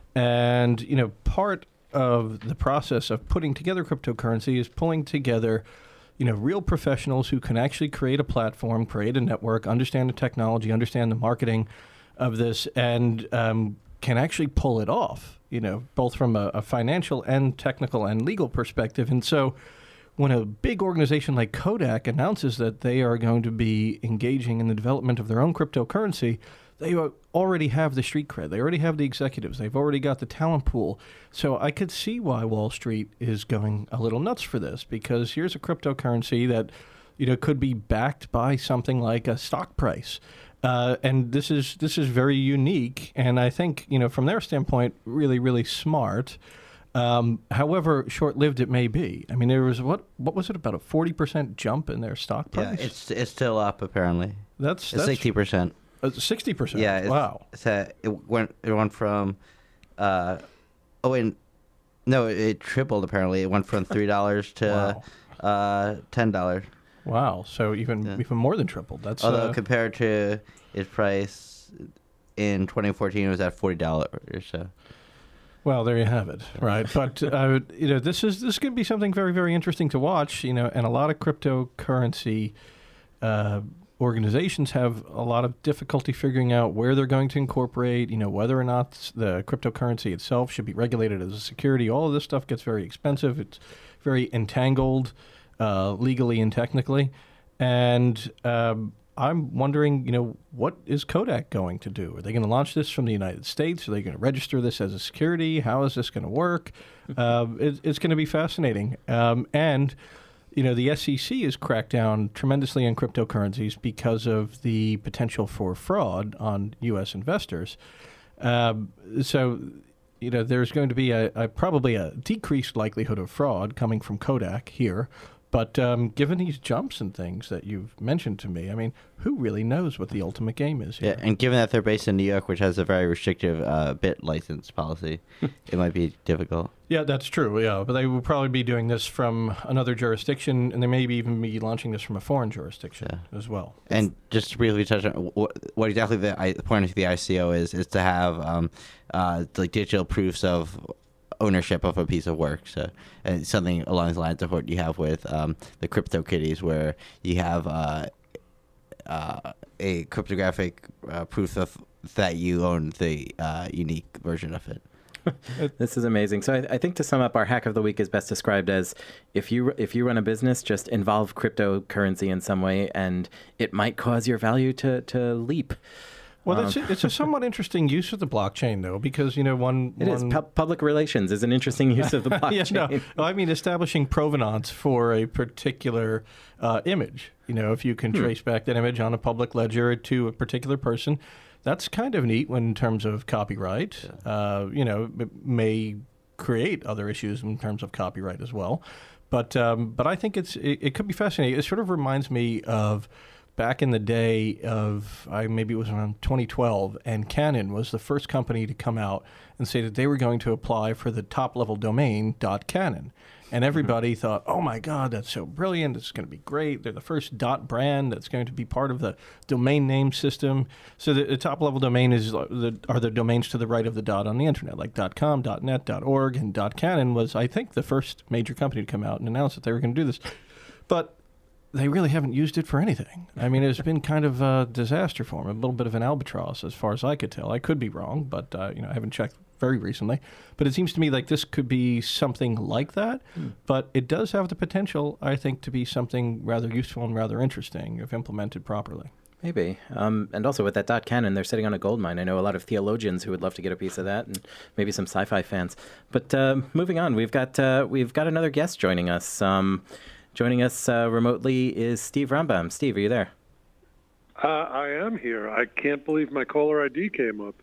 and you know, part of the process of putting together cryptocurrency is pulling together, you know, real professionals who can actually create a platform, create a network, understand the technology, understand the marketing of this, and um, can actually pull it off, you know, both from a, a financial and technical and legal perspective. And so when a big organization like Kodak announces that they are going to be engaging in the development of their own cryptocurrency, they already have the street cred. They already have the executives. They've already got the talent pool. So I could see why Wall Street is going a little nuts for this, because here's a cryptocurrency that, you know, could be backed by something like a stock price. Uh, and this is this is very unique, and I think, you know, from their standpoint, really, really smart. Um, however short-lived it may be. I mean, there was, what what was it, about a forty percent jump in their stock yeah, price? it's it's still up apparently. That's, It's that's sixty percent. uh, sixty percent. Yeah. It's, Wow. It's a, it went it went from, uh, oh wait, no, it, it tripled apparently. It went from three dollars to uh ten dollars. Wow. So even Yeah. even more than tripled. That's Although uh, compared to its price in twenty fourteen, it was at forty dollars or so. well, there you have it, right? But uh, you know, this is this could be something very, very interesting to watch. You know, and a lot of cryptocurrency uh, organizations have a lot of difficulty figuring out where they're going to incorporate. You know, whether or not the cryptocurrency itself should be regulated as a security. All of this stuff gets very expensive. It's very entangled uh, legally and technically, and um, I'm wondering, you know, what is Kodak going to do? Are they going to launch this from the United States? Are they going to register this as a security? How is this going to work? um, it, it's going to be fascinating. Um, and, you know, the S E C has cracked down tremendously on cryptocurrencies because of the potential for fraud on U S investors. Um, so, you know, there's going to be a, a probably a decreased likelihood of fraud coming from Kodak here. But um, given these jumps and things that you've mentioned to me, I mean, who really knows what the ultimate game is here? Yeah, and given that they're based in New York, which has a very restrictive uh, bit license policy, it might be difficult. Yeah, that's true. Yeah, but they will probably be doing this from another jurisdiction, and they may be even be launching this from a foreign jurisdiction Yeah. as well. And just to briefly touch on what, what exactly the, I, the point of the I C O is, is to have um, uh, like digital proofs of ownership of a piece of work. So uh, something along the lines of what you have with um, the CryptoKitties, where you have uh, uh, a cryptographic uh, proof of that you own the uh, unique version of it. This is amazing. So I, I think to sum up, our hack of the week is best described as if you if you run a business, just involve cryptocurrency in some way, and it might cause your value to, to leap. Well, Um, it's, a, it's a somewhat interesting use of the blockchain, though, because, you know, one... It one... is. Pu- public relations is an interesting use of the blockchain. yeah, no. Well, I mean, establishing provenance for a particular uh, image. You know, if you can Hmm. trace back that image on a public ledger to a particular person, that's kind of neat when in terms of copyright. Uh, you know, it may create other issues in terms of copyright as well. But um, but I think it's it, it could be fascinating. It sort of reminds me of back in the day of, I maybe it was around twenty twelve, and Canon was the first company to come out and say that they were going to apply for the top-level domain .canon. And everybody mm-hmm. thought, oh, my God, that's so brilliant. It's going to be great. They're the first dot brand that's going to be part of the domain name system. So the, the top-level domain is the, are the domains to the right of the dot on the Internet, like .com, .net, .org, and .canon was, I think, the first major company to come out and announce that they were going to do this. But they really haven't used it for anything. I mean, it's been kind of a disaster for them, a little bit of an albatross as far as I could tell. I could be wrong, but uh, you know, I haven't checked very recently. But it seems to me like this could be something like that, mm. but it does have the potential, I think, to be something rather useful and rather interesting if implemented properly. Maybe. Um, and also with that dot canon, they're sitting on a gold mine. I know a lot of theologians who would love to get a piece of that, and maybe some sci-fi fans. But uh, moving on, we've got uh, we've got another guest joining us. Um, Joining us uh, remotely is Steve Rambam. Steve, are you there? Uh, I am here. I can't believe my caller I D came up.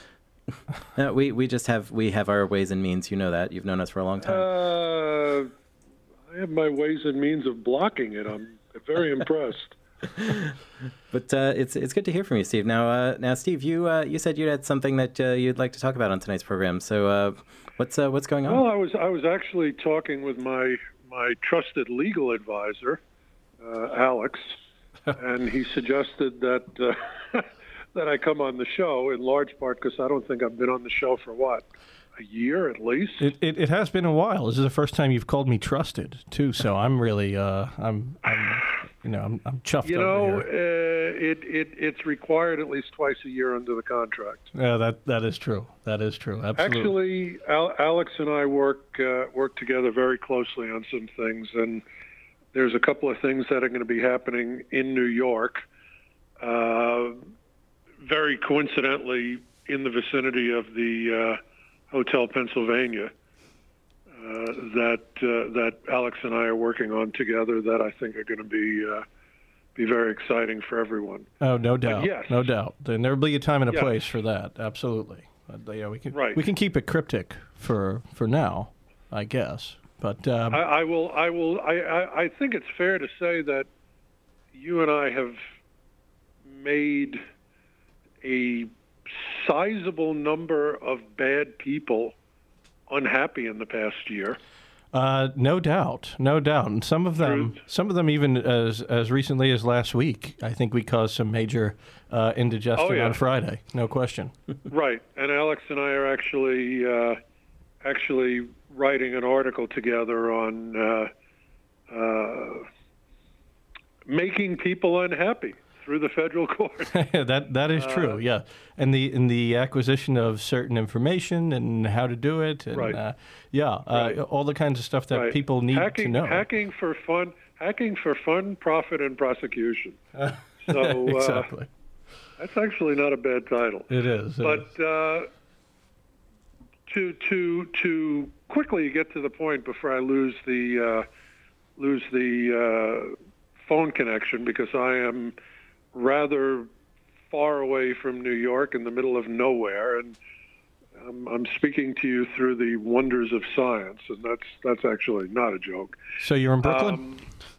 uh, we we just have we have our ways and means. You know that. You've known us for a long time. Uh, I have my ways and means of blocking it. I'm very impressed. But uh, it's it's good to hear from you, Steve. Now, uh, now, Steve, you uh, you said you had something that uh, you'd like to talk about on tonight's program. So, uh, what's uh, what's going on? Well, I was I was actually talking with my. my trusted legal advisor, uh, Alex, and he suggested that uh, that I come on the show in large part because I don't think I've been on the show for, what, a year at least? It, it it has been a while. This is the first time you've called me trusted, too, so I'm really, uh, I'm, I'm, you know, I'm, I'm chuffed You know, over here. Uh, it, it, it's required at least twice a year under the contract. Yeah, that, that is true. That is true, absolutely. Actually, Al- Alex and I work uh, work together very closely on some things, and there's a couple of things that are going to be happening in New York, uh, very coincidentally in the vicinity of the uh, Hotel Pennsylvania, uh, that uh, that Alex and I are working on together that I think are going to be uh, be very exciting for everyone. Oh, no doubt. But yes. No doubt. Then there'll be a time and a Yes. place for that. Absolutely. But, yeah, we can Right. we can keep it cryptic for for now, I guess. But um, I, I will. I will. I, I, I think it's fair to say that you and I have made a sizable number of bad people unhappy in the past year. Uh, no doubt, no doubt, and some of them, Truth. some of them even as as recently as last week. I think we caused some major uh, indigestion Oh, yeah. on Friday, no question. Right. And Alex and I are actually uh, actually writing an article together on uh, uh, making people unhappy through the federal court. that that is true, Uh, yeah. And the in the acquisition of certain information and how to do it, and Right. uh, yeah, uh, Right. all the kinds of stuff that Right. people need hacking, to know. Hacking for fun, hacking for fun, profit, and prosecution. So uh, exactly, that's actually not a bad title. it is. it But is. uh, to to to quickly get to the point before I lose the uh, lose the uh, phone connection, because I am rather far away from New York in the middle of nowhere, and I'm, I'm speaking to you through the wonders of science, and that's that's actually not a joke. So you're in Brooklyn? Um,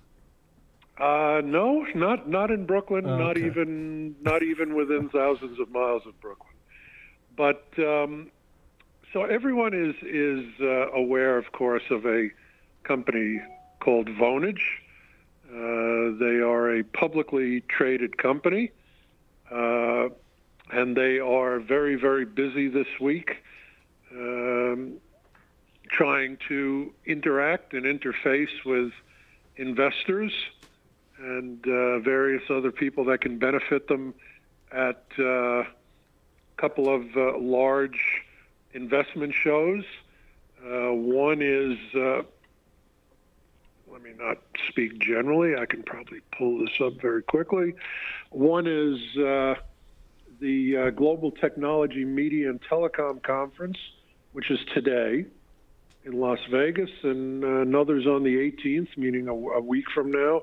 uh, no, not not in Brooklyn. Oh, Not okay. even not even within thousands of miles of Brooklyn. But um, so everyone is is uh, aware, of course, of a company called Vonage. Uh, they are a publicly traded company, uh, and they are very, very busy this week um, trying to interact and interface with investors and uh, various other people that can benefit them at uh, a couple of uh, large investment shows. Uh, one is, uh, let me not speak generally. I can probably pull this up very quickly. One is uh, the uh, Global Technology, Media, and Telecom Conference, which is today in Las Vegas, and uh, another's on the eighteenth, meaning a, a week from now.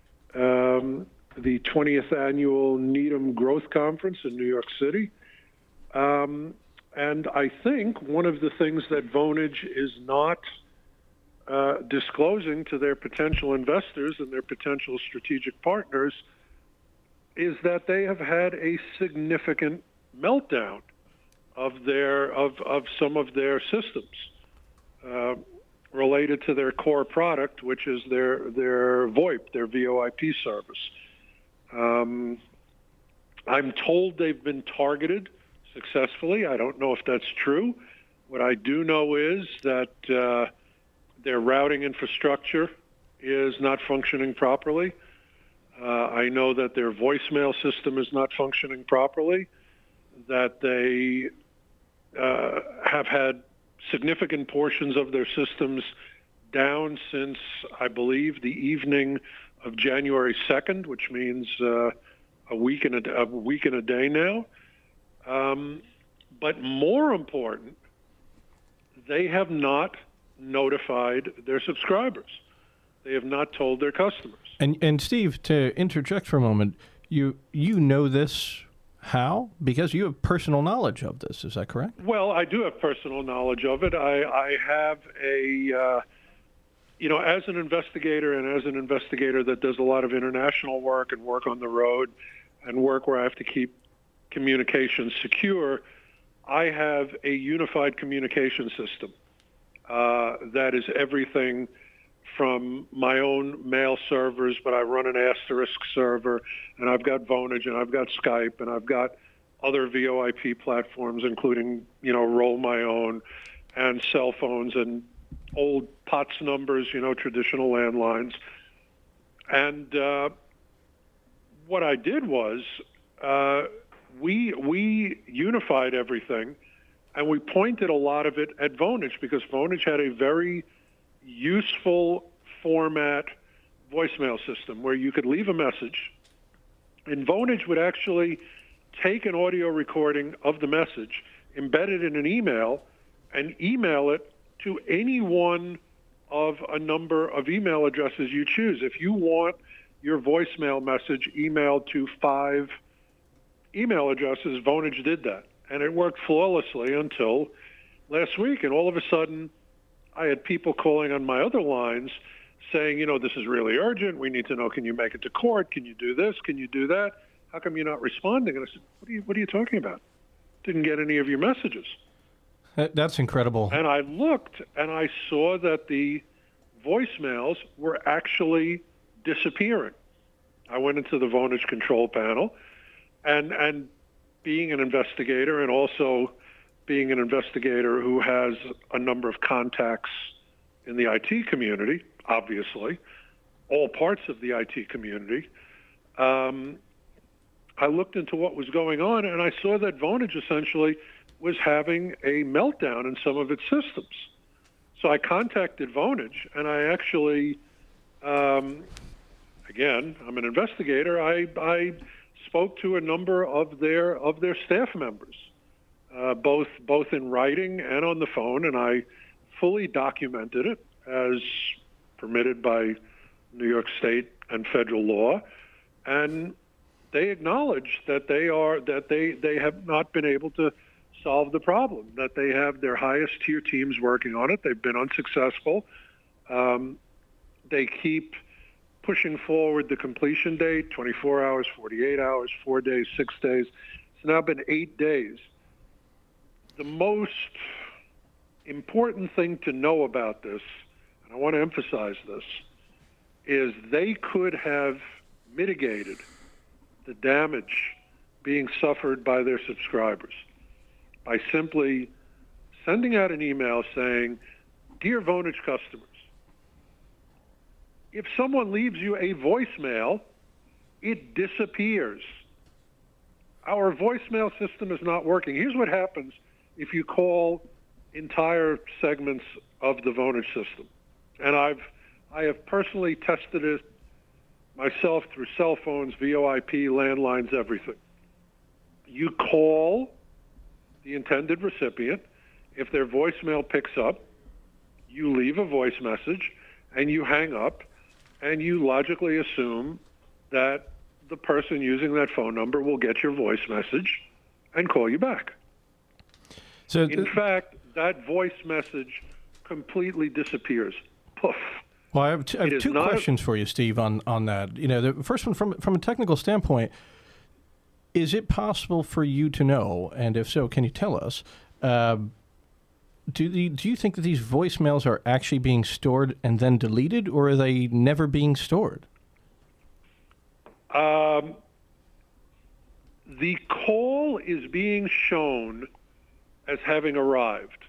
Um, the twentieth Annual Needham Growth Conference in New York City. Um, and I think one of the things that Vonage is not uh, disclosing to their potential investors and their potential strategic partners is that they have had a significant meltdown of their of, of some of their systems uh, related to their core product, which is their their VoIP, their V O I P service. Um, I'm told they've been targeted successfully. I don't know if that's true. What I do know is that uh, their routing infrastructure is not functioning properly. Uh, I know that their voicemail system is not functioning properly, that they uh, have had significant portions of their systems down since, I believe, the evening of January second, which means uh, a week and a, a week and a day now. Um, but more important, they have not notified their subscribers. They have not told their customers. And and Steve, to interject for a moment, you you know this how? Because you have personal knowledge of this. Is that correct? Well, I do have personal knowledge of it. I, I have a, uh, you know, as an investigator and as an investigator that does a lot of international work and work on the road and work where I have to keep communications secure, I have a unified communication system uh, that is everything from my own mail servers, but I run an Asterisk server, and I've got Vonage, and I've got Skype, and I've got other V O I P platforms, including, you know, Roll My Own, and cell phones, and old P O T S numbers, you know, traditional landlines. And uh, what I did was uh, we we unified everything, and we pointed a lot of it at Vonage, because Vonage had a very useful format voicemail system where you could leave a message, and Vonage would actually take an audio recording of the message, embed it in an email, and email it to any one of a number of email addresses you choose. If you want your voicemail message emailed to five email addresses, Vonage did that. And it worked flawlessly until last week. And all of a sudden, I had people calling on my other lines saying, you know, this is really urgent. We need to know, can you make it to court? Can you do this? Can you do that? How come you're not responding? And I said, what are you, what are you talking about? Didn't get any of your messages. That, that's incredible. And I looked, and I saw that the voicemails were actually disappearing. I went into the Vonage control panel, and and being an investigator, and also being an investigator who has a number of contacts in the I T community, obviously, all parts of the I T community, um, I looked into what was going on, and I saw that Vonage essentially was having a meltdown in some of its systems. So I contacted Vonage, and I actually, um, again, I'm an investigator. I, I spoke to a number of their of their staff members, uh, both both in writing and on the phone, and I fully documented it as permitted by New York State and federal law, and they acknowledge that they are that they, they have not been able to solve the problem, that they have their highest tier teams working on it. They've been unsuccessful. Um, they keep pushing forward the completion date, twenty-four hours, forty-eight hours, four days, six days. It's now been eight days. The most important thing to know about this, and I want to emphasize this, is they could have mitigated the damage being suffered by their subscribers by simply sending out an email saying, "Dear Vonage customers, if someone leaves you a voicemail, it disappears. Our voicemail system is not working. Here's what happens if you call entire segments of the Vonage system. And I've I have personally tested it myself through cell phones, V O I P, landlines, everything. You call the intended recipient. If their voicemail picks up, you leave a voice message and you hang up, and you logically assume that the person using that phone number will get your voice message and call you back. So, In fact, that voice message completely disappears. Poof. well, I have, t- I It have is two not a- questions for you, Steve, on, on that. You know, the first one, from from a technical standpoint, is it possible for you to know, and if so, can you tell us, uh, do the, do you think that these voicemails are actually being stored and then deleted, or are they never being stored? Um, the call is being shown as having arrived.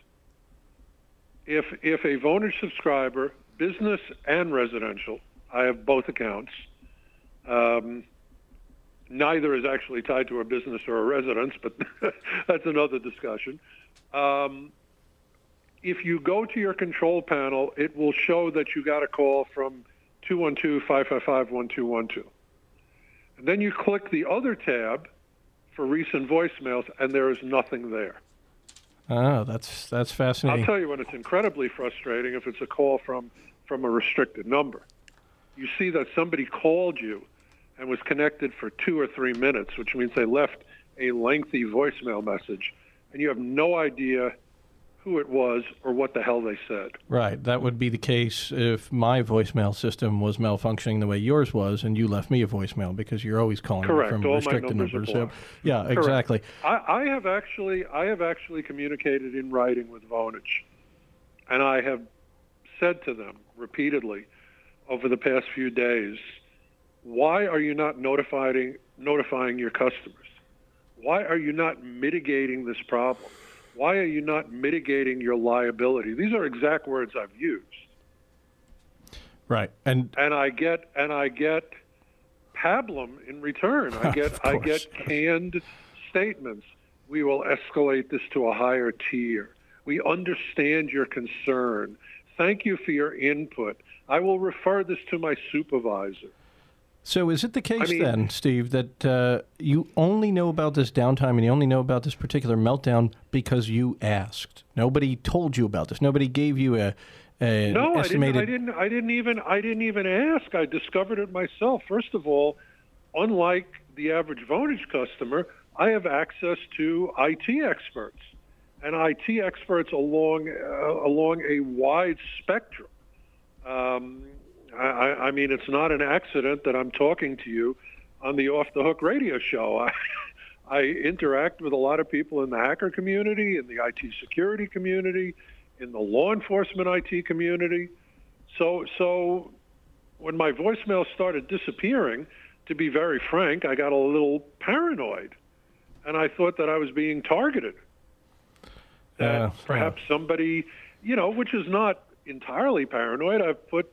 If if a Vonage subscriber, business and residential, I have both accounts. Um, neither is actually tied to a business or a residence, but that's another discussion. Um, if you go to your control panel, it will show that you got a call from two one two, five five five, one two one two. And then you click the other tab for recent voicemails, and there is nothing there. Oh, that's that's fascinating. I'll tell you when it's incredibly frustrating if it's a call from, from a restricted number. You see that somebody called you and was connected for two or three minutes, which means they left a lengthy voicemail message, and you have no idea who it was or what the hell they said. Right. That would be the case if my voicemail system was malfunctioning the way yours was, and you left me a voicemail, because you're always calling me Correct. from All my restricted numbers are numbers. So, blocked. yeah, Correct. exactly. I, I have actually I have actually communicated in writing with Vonage, and I have said to them repeatedly over the past few days, why are you not notifying notifying your customers? Why are you not mitigating this problem? Why are you not mitigating your liability? These are exact words I've used. Right. And And I get and I get pablum in return. I get Of I course. get canned statements. We will escalate this to a higher tier. We understand your concern. Thank you for your input. I will refer this to my supervisor. so is it the case I mean- then, Steve, that uh, you only know about this downtime and you only know about this particular meltdown because you asked? Nobody told you about this. Nobody gave you a, a No, an I didn't, estimated. I didn't. I didn't even. I didn't even ask. I discovered it myself. First of all, unlike the average Vonage customer, I have access to I T experts, and I T experts along uh, along a wide spectrum. Um, I, I mean, it's not an accident that I'm talking to you on the Off the Hook radio show. I, I interact with a lot of people in the hacker community, in the I T security community, in the law enforcement I T community. So, so when my voicemail started disappearing, to be very frank, I got a little paranoid, and I thought that I was being targeted. That Uh, perhaps somebody, you know, which is not entirely paranoid. I've put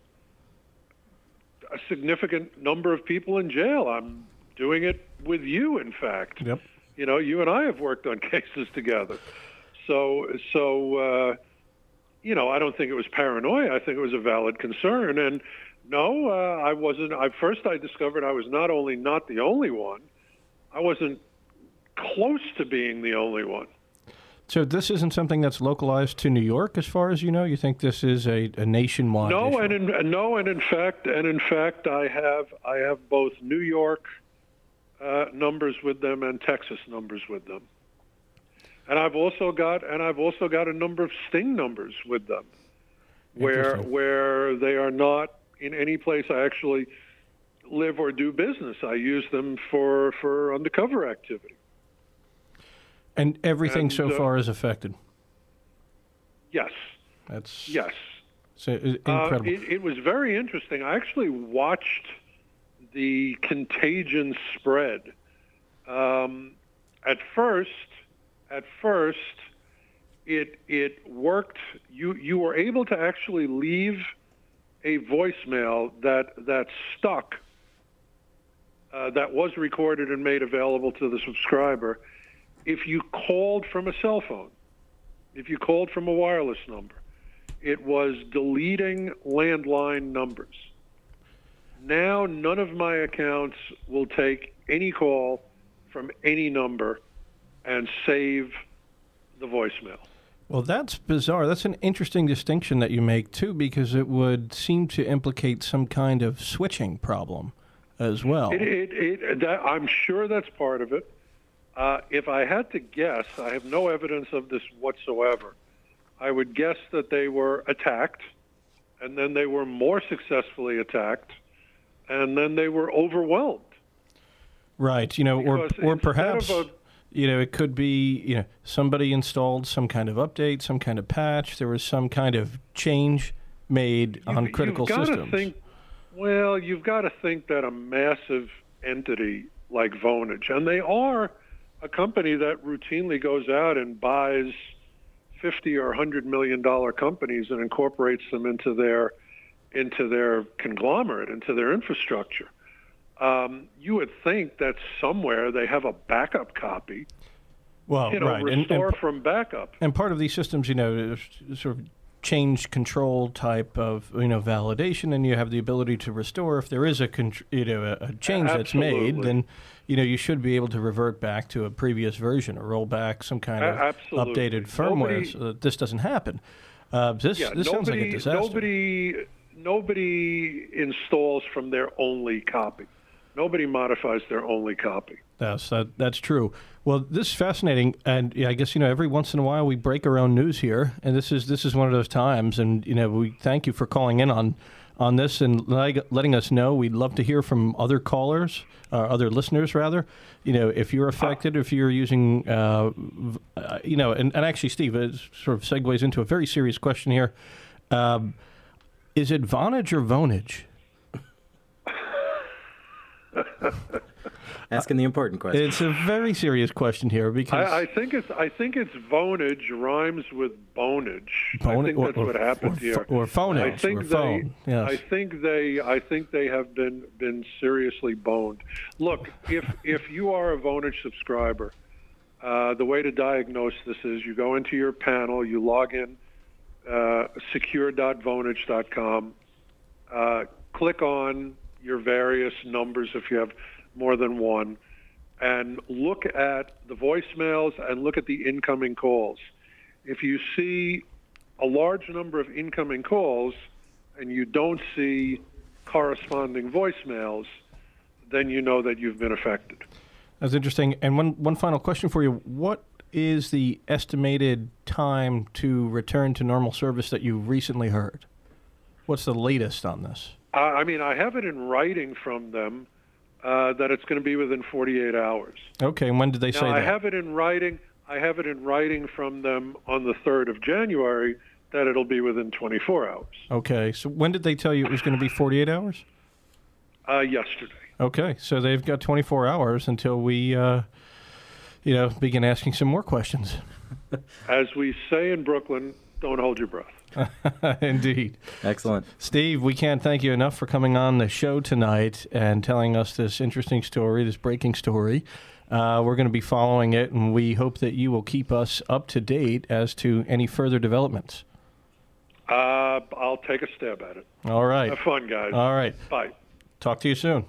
a significant number of people in jail. I'm doing it with you, in fact. Yep. You know, you and I have worked on cases together. So, so uh, you know, I don't think it was paranoia. I think it was a valid concern. And no, uh, I wasn't. I first I discovered I was not only not the only one, I wasn't close to being the only one. So this isn't something that's localized to New York, as far as you know? You think this is a, a nationwide No, issue? and in, no, and in fact, and in fact, I have I have both New York uh, numbers with them and Texas numbers with them, and I've also got and I've also got a number of Sting numbers with them, where Interesting. where they are not in any place I actually live or do business. I use them for for undercover activity. And everything And, so uh, far is affected. Yes, That's yes. so, uh, Uh, incredible. it, it was very interesting. I actually watched the contagion spread. Um, at first, at first, it it worked. You you were able to actually leave a voicemail that that stuck. Uh, that was recorded and made available to the subscriber if you called from a cell phone. if you called from a wireless number. It was deleting landline numbers. Now, none of my accounts will take any call from any number and save the voicemail. Well, that's bizarre. That's an interesting distinction that you make, too, because it would seem to implicate some kind of switching problem as well. It, it, it, that, I'm sure that's part of it. Uh, if I had to guess, I have no evidence of this whatsoever. I would guess that they were attacked, and then they were more successfully attacked, and then they were overwhelmed. Right, you know, or Because or instead perhaps, of a- you know, it could be, you know, somebody installed some kind of update, some kind of patch. There was some kind of change made on You- critical you've gotta systems. Think, well, you've got to think that a massive entity like Vonage, and they are a company that routinely goes out and buys fifty or one hundred million dollar companies and incorporates them into their into their conglomerate, into their infrastructure. Um, you would think that somewhere they have a backup copy, well, you know, right, and, restore and, from backup. and part of these systems, you know, is sort of change control type of, you know, validation, and you have the ability to restore if there is a con- you know a, a change that's made. Absolutely. Then, you know, you should be able to revert back to a previous version or roll back some kind A- of absolutely. updated firmware Nobody- so that this doesn't happen. Uh, this Yeah, this sounds like a nobody, disaster. nobody, nobody installs from their only copy. Nobody modifies their only copy. Yes, that, that's true. Well, this is fascinating, and yeah, I guess, you know, every once in a while we break our own news here, and this is this is one of those times. And you know, we thank you for calling in on on this and like, letting us know. We'd love to hear from other callers, uh, other listeners, rather. You know, if you're affected, if you're using, uh, v- uh, you know, and, and actually, Steve, it sort of segues into a very serious question here. Um, is it Vonage or Vonage? Asking the important question. It's a very serious question here because I, I think it's I think it's Vonage rhymes with bonage. Bone- I think or- that's or- what happened or, here. Or phonage, I think or they, phone. Yes. I think they, I think they have been been seriously boned. Look, if if you are a Vonage subscriber, uh, the way to diagnose this is you go into your panel, you log in, uh, secure dot vonage dot com, uh, click on your various numbers if you have more than one, and look at the voicemails and look at the incoming calls. If you see a large number of incoming calls and you don't see corresponding voicemails, then you know that you've been affected. That's interesting. And one, one final question for you. What is the estimated time to return to normal service that you recently heard? What's the latest on this? Uh, I mean, I have it in writing from them uh, that it's going to be within forty-eight hours. Okay, and when did they Now, say I that? have it in writing. I have it in writing from them on the third of January that it'll be within twenty-four hours. Okay, so when did they tell you it was going to be forty-eight hours? Uh, yesterday. Okay, so they've got twenty-four hours until we, uh, you know, begin asking some more questions. As we say in Brooklyn, don't hold your breath. Indeed. Excellent. Steve, we can't thank you enough for coming on the show tonight and telling us this interesting story, this breaking story. Uh, we're going to be following it, and we hope that you will keep us up to date as to any further developments. Uh, I'll take a stab at it. All right. Have fun, guys. All right. Bye. Talk to you soon.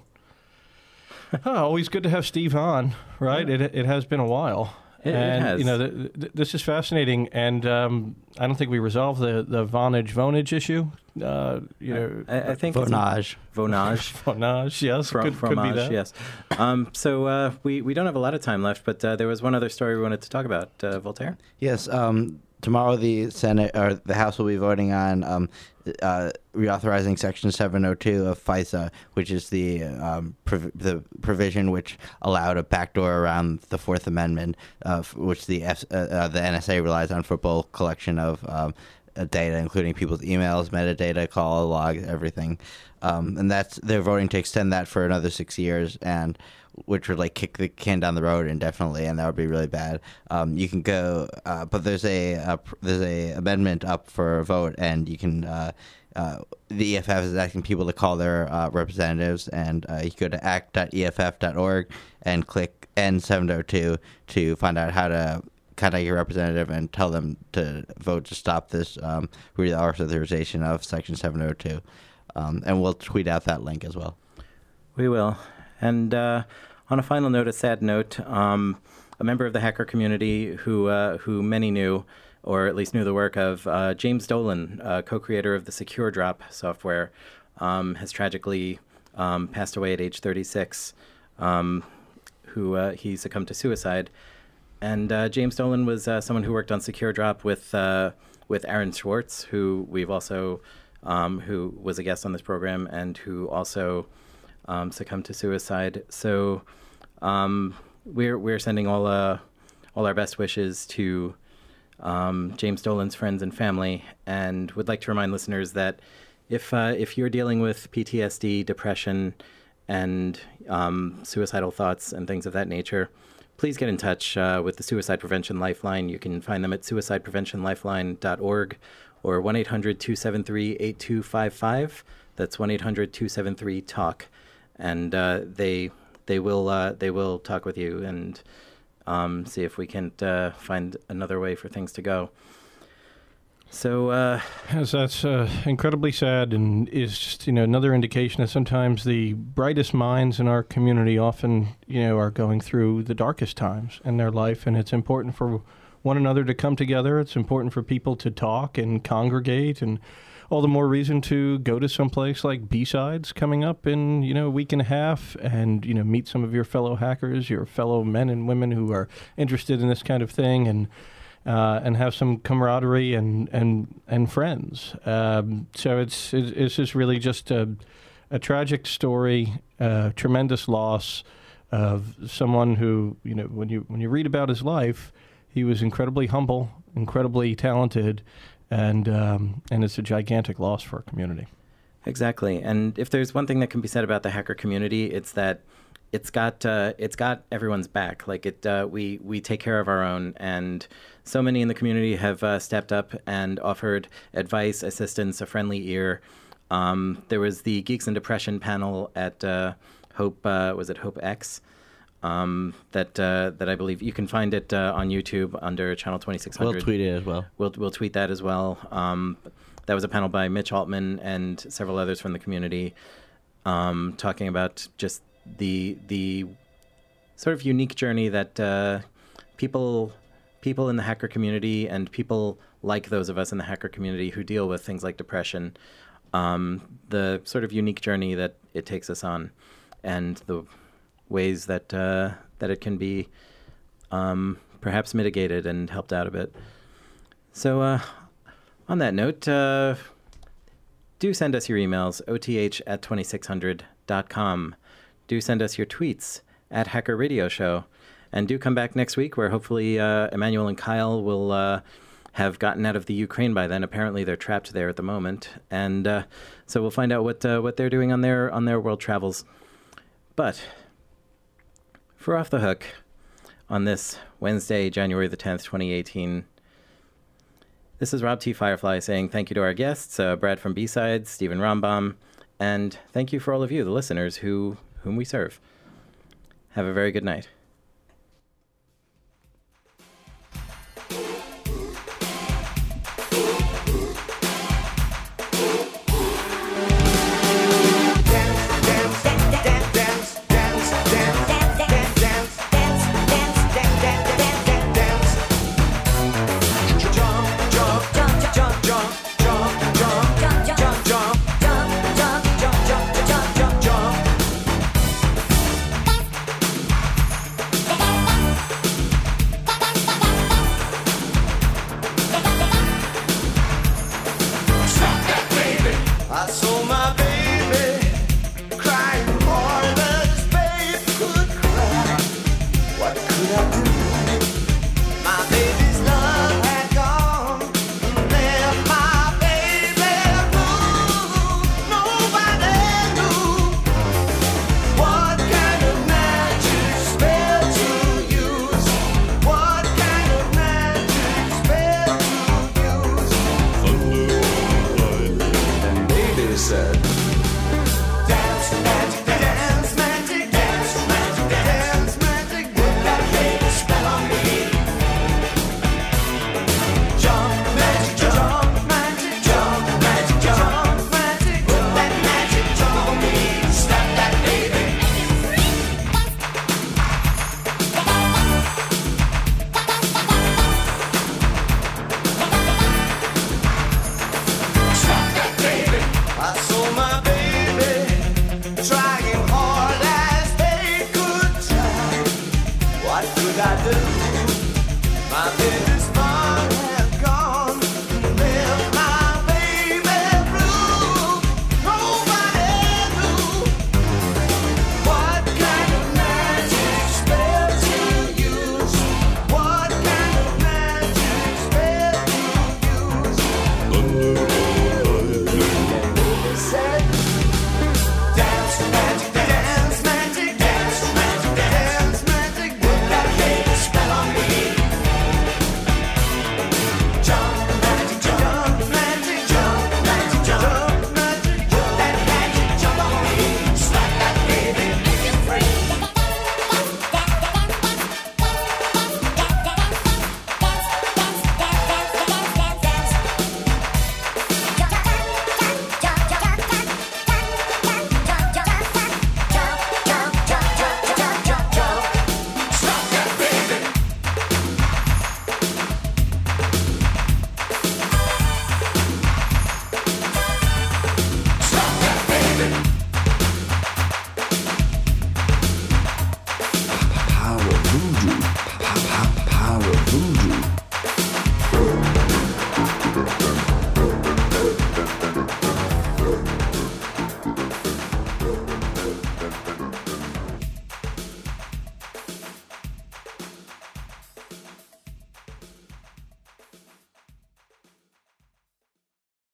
Oh, always good to have Steve on, right? It it has been a while. It- it and, has. you know, th- th- this is fascinating, and um, I don't think we resolved the, the Vonage Vonage issue. Uh, you know, I, I think it's a- Vonage. Vonage. Vonage, yes, From, could, could be fromage, that. yes. Um, so uh, we, we don't have a lot of time left, but uh, there was one other story we wanted to talk about. Uh, Voltaire? Yes. Um, tomorrow, the Senate or the House will be voting on um, uh, reauthorizing Section seven oh two of FISA, which is the um, prov- the provision which allowed a backdoor around the Fourth Amendment, uh, f- which the F- uh, uh, the N S A relies on for bulk collection of um, uh, data, including people's emails, metadata, call logs, everything. Um, and that's they're voting to extend that for another six years, and which would like kick the can down the road indefinitely, and that would be really bad. Um, you can go, uh, but there's a, a there's a amendment up for a vote, and you can. Uh, uh, the E F F is asking people to call their uh, representatives, and uh, you go to act dot E F F dot org and click N seven oh two to find out how to contact your representative and tell them to vote to stop this um, reauthorization of Section seven oh two. Um, and we'll tweet out that link as well. We will. And uh, on a final note, a sad note, um, a member of the hacker community who uh, who many knew, or at least knew the work of, uh, James Dolan, uh, co-creator of the Secure Drop software, um, has tragically um, passed away at age thirty-six. Um, who uh, he succumbed to suicide. And uh, James Dolan was uh, someone who worked on Secure Drop with uh, with Aaron Swartz, who we've also um, who was a guest on this program and who also um, succumbed to suicide. So um, we're we're sending all uh, all our best wishes to um, James Dolan's friends and family, and would like to remind listeners that if uh, if you're dealing with P T S D, depression, and um, suicidal thoughts and things of that nature, please get in touch uh, with the Suicide Prevention Lifeline. You can find them at suicide prevention lifeline dot org or one eight hundred two seven three eight two five five. That's one eight hundred two seven three talk. And uh, they they will uh, they will talk with you and um, see if we can uh, find another way for things to go. So, uh, yes, that's uh, incredibly sad, and is just, you know, another indication that sometimes the brightest minds in our community often, you know, are going through the darkest times in their life, and it's important for one another to come together. It's important for people to talk and congregate, and all the more reason to go to some place like B-Sides coming up in, you know, a week and a half, and, you know, meet some of your fellow hackers, your fellow men and women who are interested in this kind of thing, and Uh, and have some camaraderie and and and friends. Um, so it's it's, it's just really just a, a tragic story, a tremendous loss of someone who, you know, when you when you read about his life, he was incredibly humble, incredibly talented, and um, and it's a gigantic loss for our community. Exactly. And if there's one thing that can be said about the hacker community, it's that it's got uh, it's got everyone's back. Like it, uh, we we take care of our own, and so many in the community have uh, stepped up and offered advice, assistance, a friendly ear. Um, there was the Geeks and Depression panel at uh, Hope. Uh, was it Hope X? Um, that uh, that I believe you can find it uh, on YouTube under channel twenty-six hundred. We'll tweet it as well. We'll we'll tweet that as well. Um, that was a panel by Mitch Altman and several others from the community, um, talking about just the the sort of unique journey that uh, people people in the hacker community and people like those of us in the hacker community who deal with things like depression, um, the sort of unique journey that it takes us on, and the ways that uh, that it can be um, perhaps mitigated and helped out a bit. So uh, on that note, uh, do send us your emails, O T H at twenty-six hundred dot com. Do send us your tweets at Hacker Radio Show. And do come back next week where hopefully uh, Emmanuel and Kyle will uh, have gotten out of the Ukraine by then. Apparently they're trapped there at the moment. And uh, so we'll find out what uh, what they're doing on their on their world travels. But for Off the Hook on this Wednesday, January the tenth, twenty eighteen, this is Rob T. Firefly saying thank you to our guests, uh, Brad from B-Sides, Stephen Rombaum, and thank you for all of you, the listeners, who whom we serve. Have a very good night.